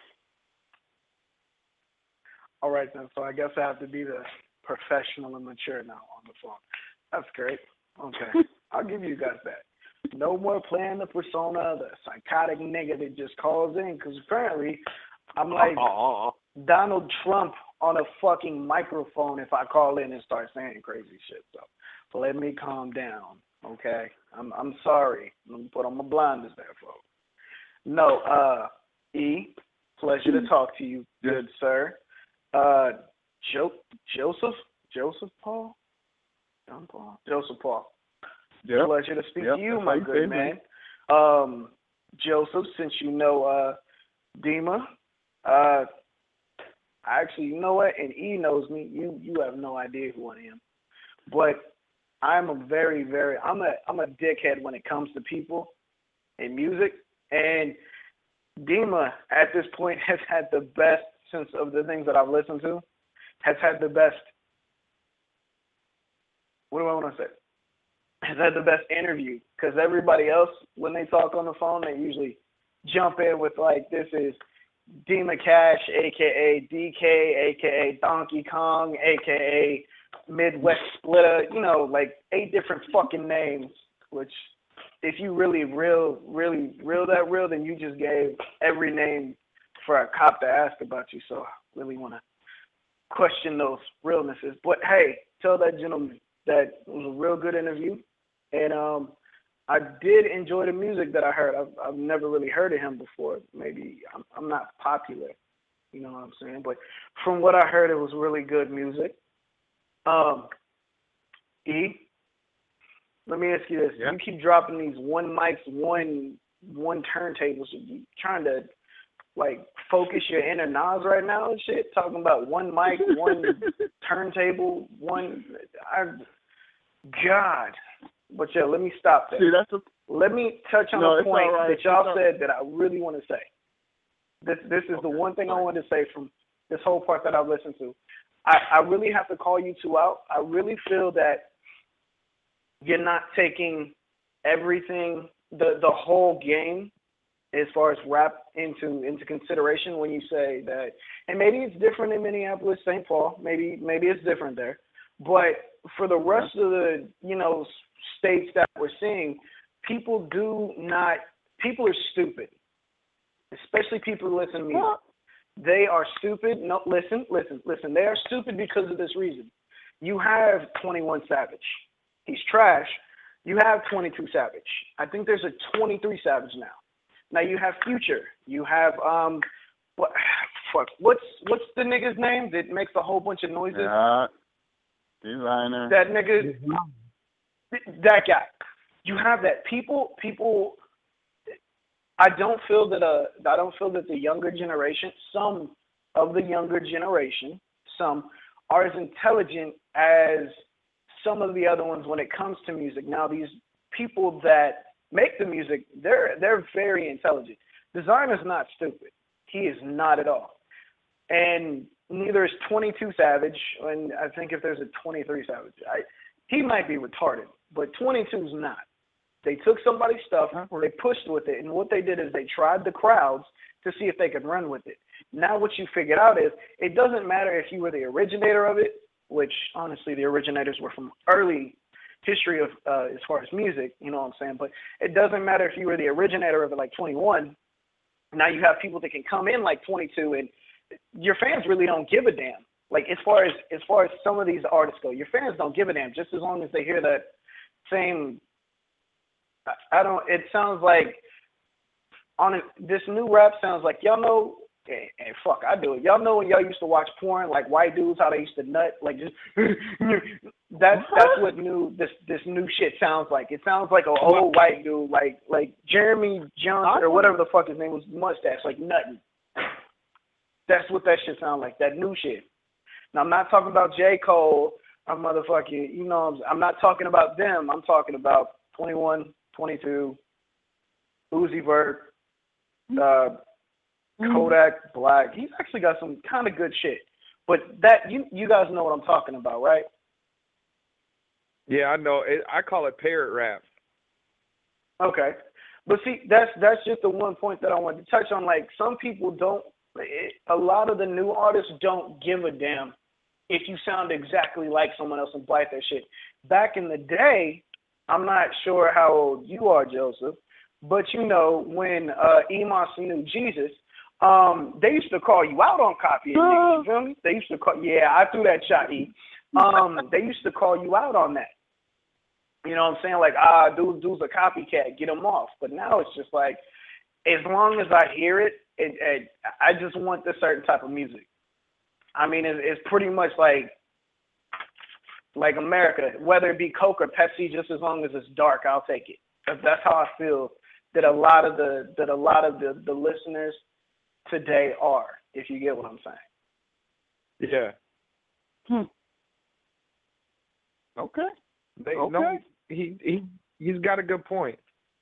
All right, then. So I guess I have to be the professional and mature now on the phone. That's great. Okay. I'll give you guys that. No more playing the persona, the psychotic nigga that just calls in, because apparently I'm like Donald Trump on a fucking microphone if I call in and start saying crazy shit. So let me calm down, okay? I'm sorry. Let me put on my blinders there, folks. No, E, pleasure to talk to you, good sir. Joseph Paul? John Paul? Joseph Paul. Yep. Pleasure to speak to you, my good man. Joseph, since you know Dima, actually, you know what? And E knows me. You have no idea who I am. But I'm a very, very I'm a dickhead when it comes to people and music. And Dima at this point has had the best, since of the things that I've listened to, has had the best, what do I want to say? Has had the best interview, because everybody else, when they talk on the phone, they usually jump in with like, this is Dima Cash, aka DK, aka Donkey Kong, aka Midwest Splitter, you know, like 8 different fucking names, which if you really real, then you just gave every name for a cop to ask about you. So I really want to question those realnesses. But hey, tell that gentleman that it was a real good interview. And I did enjoy the music that I heard. I've never really heard of him before. Maybe I'm not popular, you know what I'm saying? But from what I heard, it was really good music. E, let me ask you this. Yeah. You keep dropping these one mics, one turntables. You trying to, like, focus your inner Nas right now and shit? Talking about one mic, one turntable, God. But yeah, let me stop there. See, let me touch on a point that y'all said that I really want to say. This is the one thing I wanted to say from this whole part that I've listened to. I really have to call you two out. I really feel that you're not taking everything, the whole game, as far as rap into consideration when you say that. And maybe it's different in Minneapolis, St. Paul. Maybe it's different there. But for the rest of the, you know, states that we're seeing, people are stupid. Especially people who listen to music. They are stupid. No, listen. They are stupid because of this reason. You have 21 Savage. He's trash. You have 22 Savage. I think there's a 23 Savage now. Now you have Future. You have what's the nigga's name that makes a whole bunch of noises? Designer. That nigga. That guy. You have that. People. I don't feel that the younger generation, some of the younger generation, some are as intelligent as some of the other ones when it comes to music. Now these people that make the music, they're very intelligent. Designer's not stupid. He is not at all. And neither is 22 Savage, and I think if there's a 23 Savage, he might be retarded, but 22's not. They took somebody's stuff, they pushed with it, and what they did is they tried the crowds to see if they could run with it. Now what you figured out is it doesn't matter if you were the originator of it, which honestly the originators were from early history of as far as music, you know what I'm saying, but it doesn't matter if you were the originator of it like 21. Now you have people that can come in like 22, and your fans really don't give a damn. Like as far as some of these artists go, your fans don't give a damn just as long as they hear that same. It sounds like this new rap sounds like, y'all know, and fuck, I do it. Y'all know when y'all used to watch porn, like white dudes, how they used to nut, like just, That's what this new shit sounds like. It sounds like an old white dude, like Jeremy Johnson or whatever the fuck his name was, mustache, like nothing. That's what that shit sounds like. That new shit. Now I'm not talking about J. Cole or motherfucking, you know, I'm not talking about them. I'm talking about 21, 22, Uzi Vert, Kodak Black. He's actually got some kind of good shit. But that you guys know what I'm talking about, right? Yeah, I know. I call it parrot rap. Okay. But see, that's just the one point that I wanted to touch on. Like, some people don't, a lot of the new artists don't give a damn if you sound exactly like someone else and bite their shit. Back in the day, I'm not sure how old you are, Joseph, but you know, when Emos knew Jesus, they used to call you out on copying niggas, you feel me? They used to call, yeah, I threw that shot, E. They used to call you out on that. You know what I'm saying? Like, dude's a copycat, get him off. But now it's just like, as long as I hear it, I just want this certain type of music. I mean, it's pretty much like America, whether it be Coke or Pepsi, just as long as it's dark, I'll take it. That's how I feel that a lot of the listeners today are, if you get what I'm saying. Yeah. Okay. No, he's got a good point.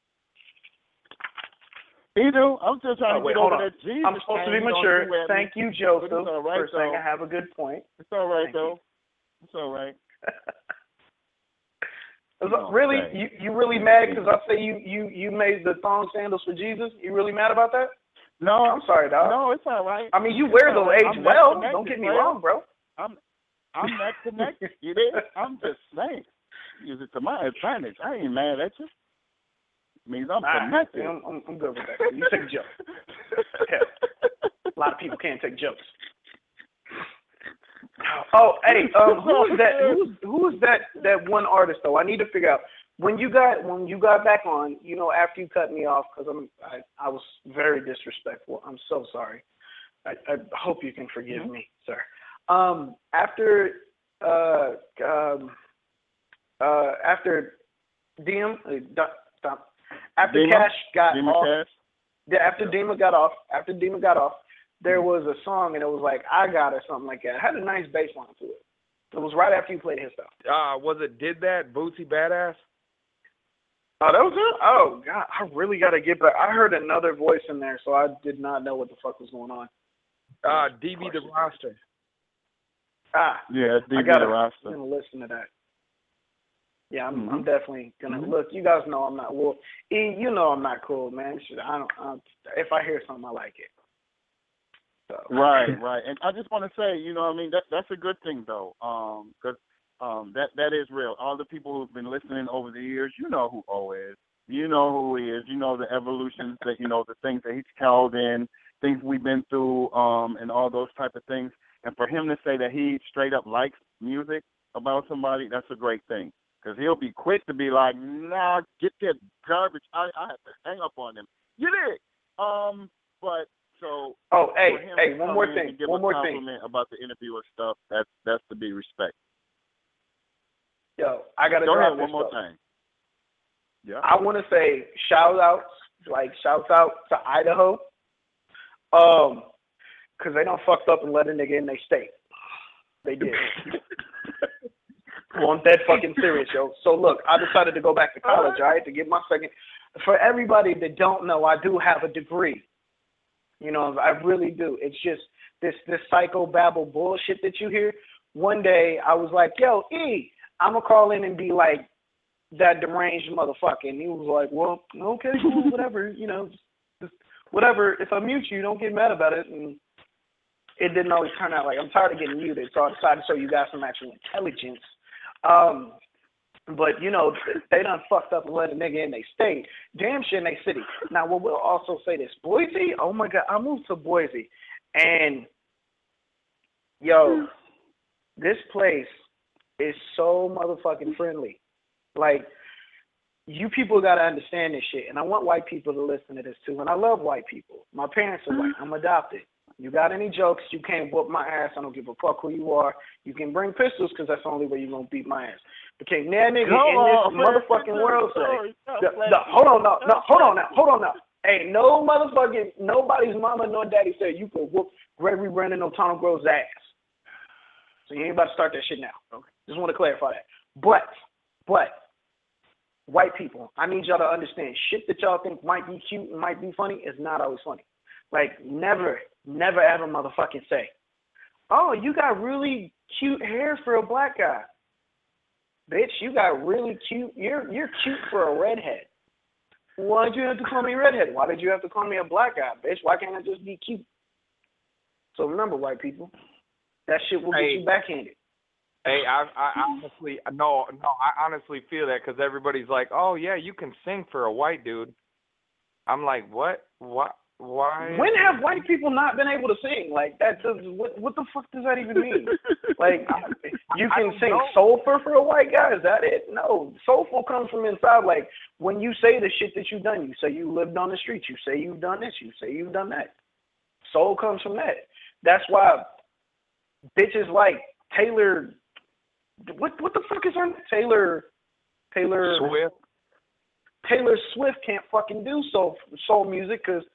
He do. I'm just trying to get over that Jesus. I'm supposed to be mature. Thank you, Joseph, right, for saying I have a good point. It's all right, though. It's all right. Really? You really mad because I say you made the thong sandals for Jesus? You really mad about that? No. I'm sorry, dog. No, it's all right. I mean, you wear the age well. Don't get me wrong, bro. I'm not connected. You did? I'm just saying. Use it to my advantage. I ain't mad at you. It means I'm connected. I'm good with that. You take a joke. Hell, a lot of people can't take jokes. Oh, hey, who is that one artist though? I need to figure out when you got back on. You know, after you cut me off because I was very disrespectful. I'm so sorry. I hope you can forgive me, sir. After Dima, after Dima? Cash got Dima off, Cash? after Dima got off, there was a song and it was like I Got or something like that. It had a nice bass line to it. It was right after you played his stuff. Was it Did That, Bootsy Badass? Oh, that was it? Oh, God, I really got to get back. I heard another voice in there, so I did not know what the fuck was going on. DB the Roster. Yeah, DB the Roster. I'm going to listen to that. Yeah, I'm definitely gonna look. You guys know I'm not. Well, you know I'm not cool, man. If I hear something, I like it. So. Right. And I just want to say, you know, what I mean, that's a good thing though, because that is real. All the people who've been listening over the years, you know who O is. You know who he is. You know the evolutions that the things that he's held in, things we've been through, and all those type of things. And for him to say that he straight up likes music about somebody, that's a great thing. Because he'll be quick to be like, nah, get that garbage. I have to hang up on him. You did. But so. Oh, hey, one more thing. One more thing about the interviewer stuff. That's to be respected. Yo, I gotta go drop ahead. One more stuff. thing. Yeah. I want to say shouts out to Idaho, because they done fucked up and let a nigga in their state. They did. Well, I'm dead fucking serious, yo. So look, I decided to go back to college, all right, to get my second. For everybody that don't know, I do have a degree. You know, I really do. It's just this psychobabble bullshit that you hear. One day I was like, yo, E, I'm gonna call in and be like that deranged motherfucker. And he was like, well, okay, cool, whatever, you know, just whatever. If I mute you, don't get mad about it. And it didn't always turn out like I'm tired of getting muted, so I decided to show you guys some actual intelligence. But you know, they done fucked up and let a nigga in they state. Damn shit in they city. Now, we'll also say this. Boise, oh my God, I moved to Boise. And, yo, this place is so motherfucking friendly. Like, you people got to understand this shit. And I want white people to listen to this too. And I love white people. My parents are white. I'm adopted. You got any jokes, you can't whoop my ass. I don't give a fuck who you are. You can bring pistols because that's the only way you're going to beat my ass. Okay, now nigga in this motherfucking world say, hold on now. Hey, nobody's mama nor daddy said you could whoop Gregory Brandon O'Tonnell Grove's ass. So you ain't about to start that shit now. Okay. Just want to clarify that. But, white people, I need y'all to understand, shit that y'all think might be cute and might be funny is not always funny. Like, never ever motherfucking say, oh, you got really cute hair for a black guy. Bitch, you got really cute, you're cute for a redhead. Why did you have to call me redhead? Why did you have to call me a black guy, bitch? Why can't I just be cute? So remember, white people, that shit will get you backhanded. Hey, I honestly feel that because everybody's like, oh, yeah, you can sing for a white dude. I'm like, what? What? Why? When have white people not been able to sing? Like, that does, what the fuck does that even mean? Like, you can sing soulful for a white guy? Is that it? No. Soulful comes from inside. Like, when you say the shit that you've done, you say you lived on the streets, you say you've done this, you say you've done that. Soul comes from that. That's why bitches like Taylor, what the fuck is her name? Taylor Swift. Taylor Swift can't fucking do soul music because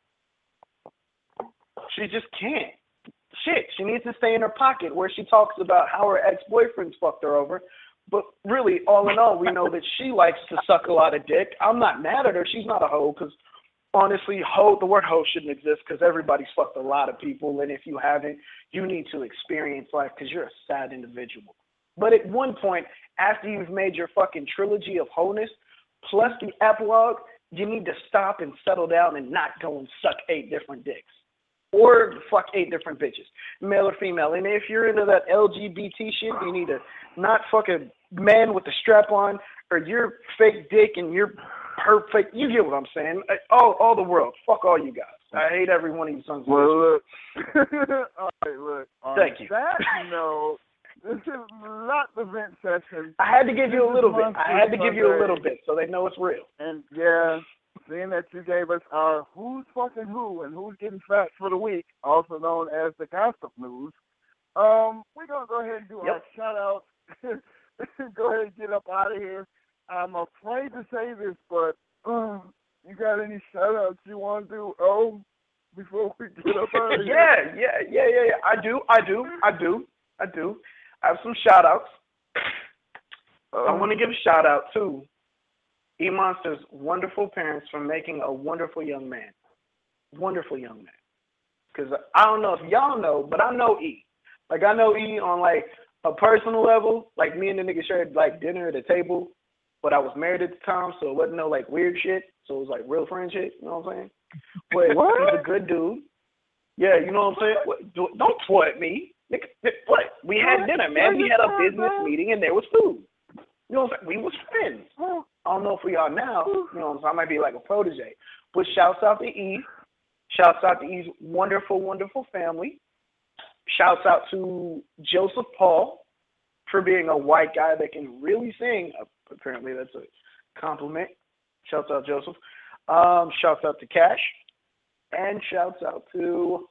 she just can't. Shit, she needs to stay in her pocket where she talks about how her ex-boyfriends fucked her over. But really, all in all, we know that she likes to suck a lot of dick. I'm not mad at her. She's not a hoe because, honestly, the word hoe shouldn't exist because everybody's fucked a lot of people. And if you haven't, you need to experience life because you're a sad individual. But at one point, after you've made your fucking trilogy of wholeness, plus the epilogue, you need to stop and settle down and not go and suck 8 different dicks. Or fuck 8 different bitches, male or female. And if you're into that LGBT shit, you need to not fuck a man with a strap on or your fake dick and your perfect. You get what I'm saying? All the world. Fuck all you guys. I hate every one of you sons. Well, look. All right, look. Thank you. That note, this is not the vent session. I had to give you a little bit so they know it's real. And yeah, seeing that you gave us our who's fucking who and who's getting fat for the week, also known as the gossip news, we're going to go ahead and do our shout-outs. Go ahead and get up out of here. I'm afraid to say this, but you got any shout-outs you want to do, before we get up out of here? Yeah. I do. I have some shout-outs. I want to give a shout-out to E-Monster's wonderful parents for making a wonderful young man. Wonderful young man. Because I don't know if y'all know, but I know E. Like, I know E on, like, a personal level. Like, me and the nigga shared, like, dinner at a table, but I was married at the time, so it wasn't no, like, weird shit. So it was, like, real friend shit. You know what I'm saying? But he's a good dude. Yeah, you know what I'm saying? Don't thwart me. Nigga, what? We had dinner, man. We had a business meeting, and there was food. You know what I'm saying? We was friends. I don't know if we are now. You know what I'm saying? I might be like a protege. But shouts out to E. Shouts out to E's wonderful, wonderful family. Shouts out to Joseph Paul for being a white guy that can really sing. Apparently that's a compliment. Shouts out Joseph. Shouts out to Cash. And shouts out to,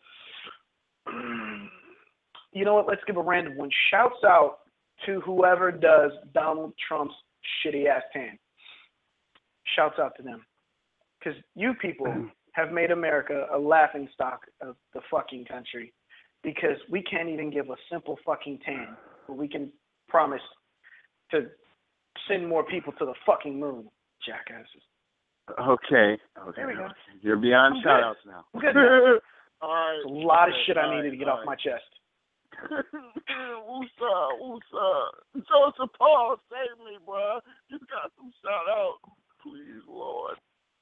you know what? Let's give a random one. Shouts out to whoever does Donald Trump's shitty ass tan. Shouts out to them. Because you people have made America a laughing stock of the fucking country. Because we can't even give a simple fucking tan. But we can promise to send more people to the fucking moon, jackasses. Okay. There we go. You're beyond shout-outs now. I'm good now. All right. There's a lot of shit I needed to get off my chest. Woosa. Joseph Paul, save me, bro. You got some shout-outs. Please, Lord.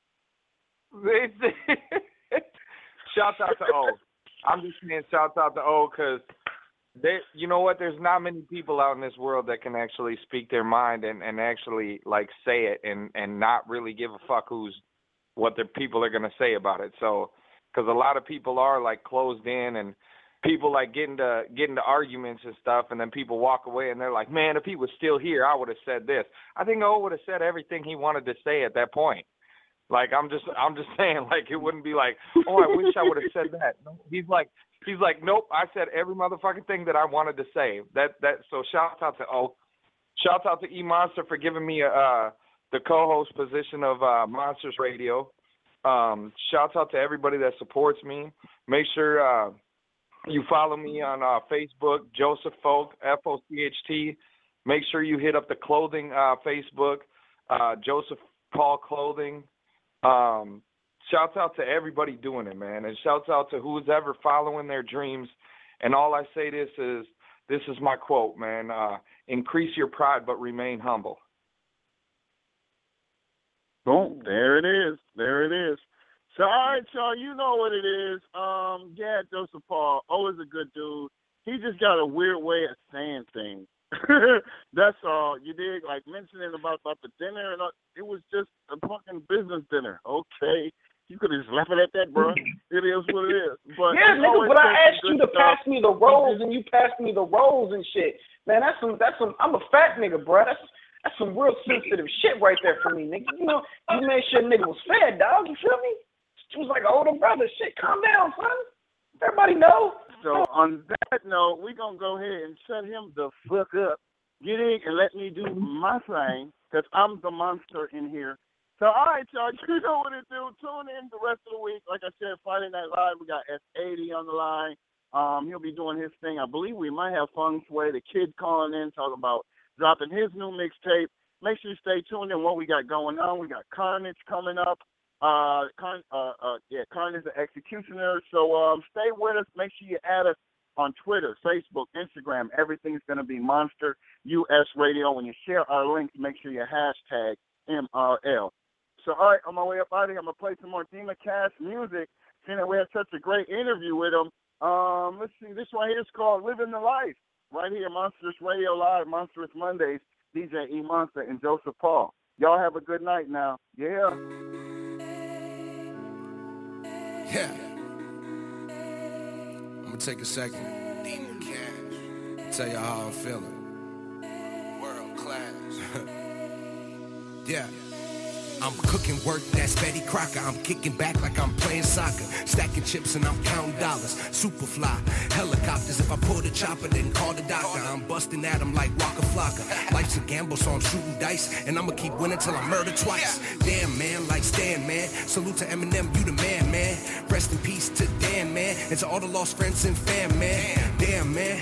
Shouts out to O. I'm just saying shouts out to O because, you know what, there's not many people out in this world that can actually speak their mind and actually, like, say it and not really give a fuck what the people are going to say about it. So, because a lot of people are, like, closed in and people, like, get into arguments and stuff, and then people walk away and they're like, man, if he was still here, I would have said this. I think O would have said everything he wanted to say at that point. Like I'm just saying, like it wouldn't be like, oh, I wish I would have said that. No, he's like, nope, I said every motherfucking thing that I wanted to say. So shout out to E Monster for giving me the co-host position of Monsters Radio. Shout out to everybody that supports me. Make sure you follow me on Facebook, Joseph Folk, Focht. Make sure you hit up the clothing Facebook, Joseph Paul Clothing. Shouts out to everybody doing it, man, and shouts out to who's ever following their dreams. And all I say this is my quote, man. Increase your pride, but remain humble. Boom, there it is. So, all right, y'all, you know what it is. Yeah, Joseph Paul, always a good dude. He just got a weird way of saying things. That's all. You dig? Like mentioning about the dinner, and it was just a fucking business dinner. Okay. You could have just left it at that, bro. It is what it is. But yeah, nigga, but I asked you to pass me the rolls, and you passed me the rolls and shit. Man, that's some. I'm a fat nigga, bro. That's some real sensitive shit right there for me, nigga. You know, you made sure nigga was fed, dog. You feel me? It was like an older brother. Shit, calm down, son. Everybody know. So on that note, we're going to go ahead and shut him the fuck up. Get in and let me do my thing, because I'm the monster in here. So, all right, y'all, you know what to do. Tune in the rest of the week. Like I said, Friday Night Live, we got S80 on the line. He'll be doing his thing. I believe we might have Feng Shui, the kid calling in, talking about dropping his new mixtape. Make sure you stay tuned in what we got going on. We got Carnage coming up. Carnage the Executioner. So stay with us. Make sure you add us on Twitter, Facebook, Instagram. Everything's going to be Monster US Radio. When you share our links, make sure you hashtag MRL. So, all right, on my way up out of here, I'm going to play some more Dima Cash music, seeing that we had such a great interview with him. Let's see. This one here is called Living the Life. Right here, Monsters Radio Live, Monstrous Mondays, DJ E Monster and Joseph Paul. Y'all have a good night now. Yeah. Yeah. I'm gonna take a second. Dima Cash. Tell y'all how I'm feeling. World class. Yeah. I'm cooking work, that's Betty Crocker. I'm kicking back like I'm playing soccer. Stacking chips and I'm counting dollars. Superfly, helicopters. If I pull the chopper, then call the doctor. I'm busting at him like Waka Flocka. Life's a gamble, so I'm shooting dice. And I'ma keep winning till I'm murdered twice. Damn, man, like Stan, man. Salute to Eminem, you the man, man. Rest in peace to Dan, man. And to all the lost friends and fam, man. Damn, man.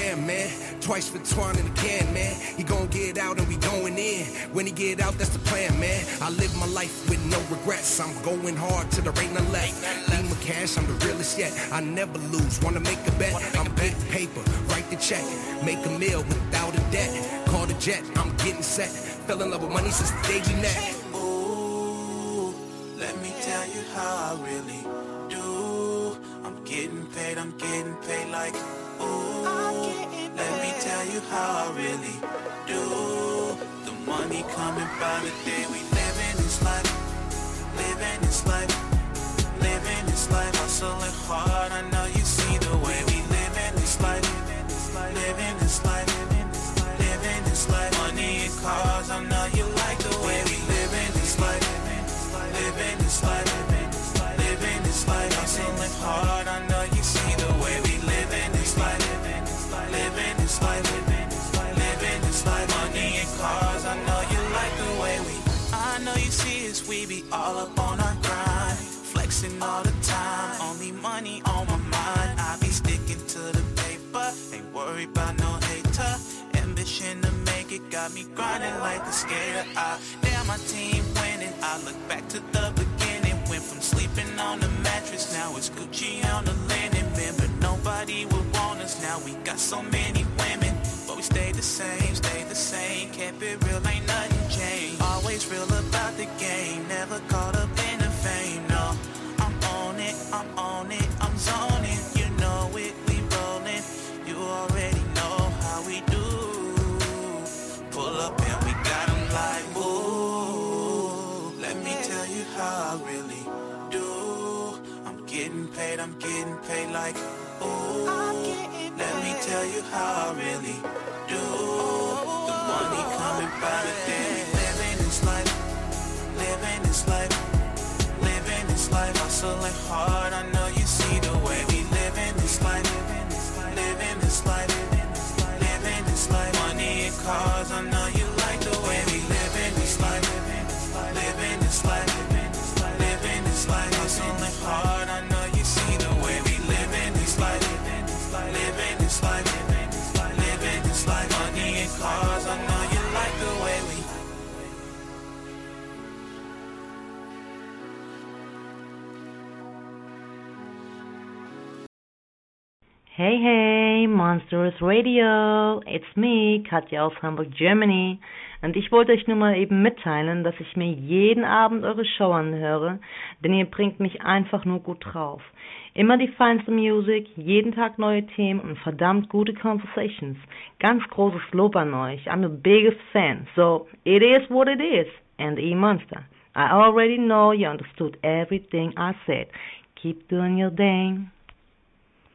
Twice for Twan in the can, man. He gon' get out and we going in. When he get out, that's the plan, man. I live my life with no regrets. I'm going hard till there ain't none left. Dima Cash, I'm the realest yet. I never lose, wanna make a bet. I'm big paper, write the check. Make a meal without a debt. Call the jet, I'm getting set. Fell in love with money since the day we met. Ooh, let me tell you how I really do. I'm getting paid like ooh. Let me tell you how I really do. The money coming by the day we living this life. Living this life. Living this life. Hustling hard. I know you see the way we living this life. Living this life. Living this life. Money and cars. I know you like the way we living this life. Living this life. Living this life. Hustling hard. I know you see the way we living this life. Living this life, living this life, money and cars. I know you like the way I know you see us, we be all up on our grind, flexing all the time, only money on my mind. I be sticking to the paper, ain't worried about no hater. Ambition to make it got me grinding like a skater. Damn, my team winning. I look back to the beginning, went from sleeping on the mattress, now it's Gucci on the linen. Remember, nobody would want us, now we got so many women, but we stay the same, kept it real, ain't nothing changed. Always real about the game, never caught up in the fame, no. I'm on it, I'm zoning, you know it, we rolling, you already know how we do. Pull up and we got them like, ooh, let me tell you how I really do. I'm getting paid like, ooh, let me tell you how I really do. The money coming by the day, living this life, living this life, hard, I know you see the way we live in this life. Living this life. Living this life. Money and cars, I know you like the way we live in this life. Living this life. Living this life. Hustling hard, I know you see the way we live in this life. Living this life. Living this life. Money and cars, I know you like the way we. Hey, hey, Monstrous Radio. It's me, Katja aus Hamburg, Germany. Und ich wollte euch nur mal eben mitteilen, dass ich mir jeden Abend eure Show anhöre, denn ihr bringt mich einfach nur gut drauf. Immer die feinste Musik, jeden Tag neue Themen und verdammt gute Conversations. Ganz großes Lob an euch. I'm the biggest fan. So, it is what it is. And E-Monster, I already know you understood everything I said. Keep doing your thing.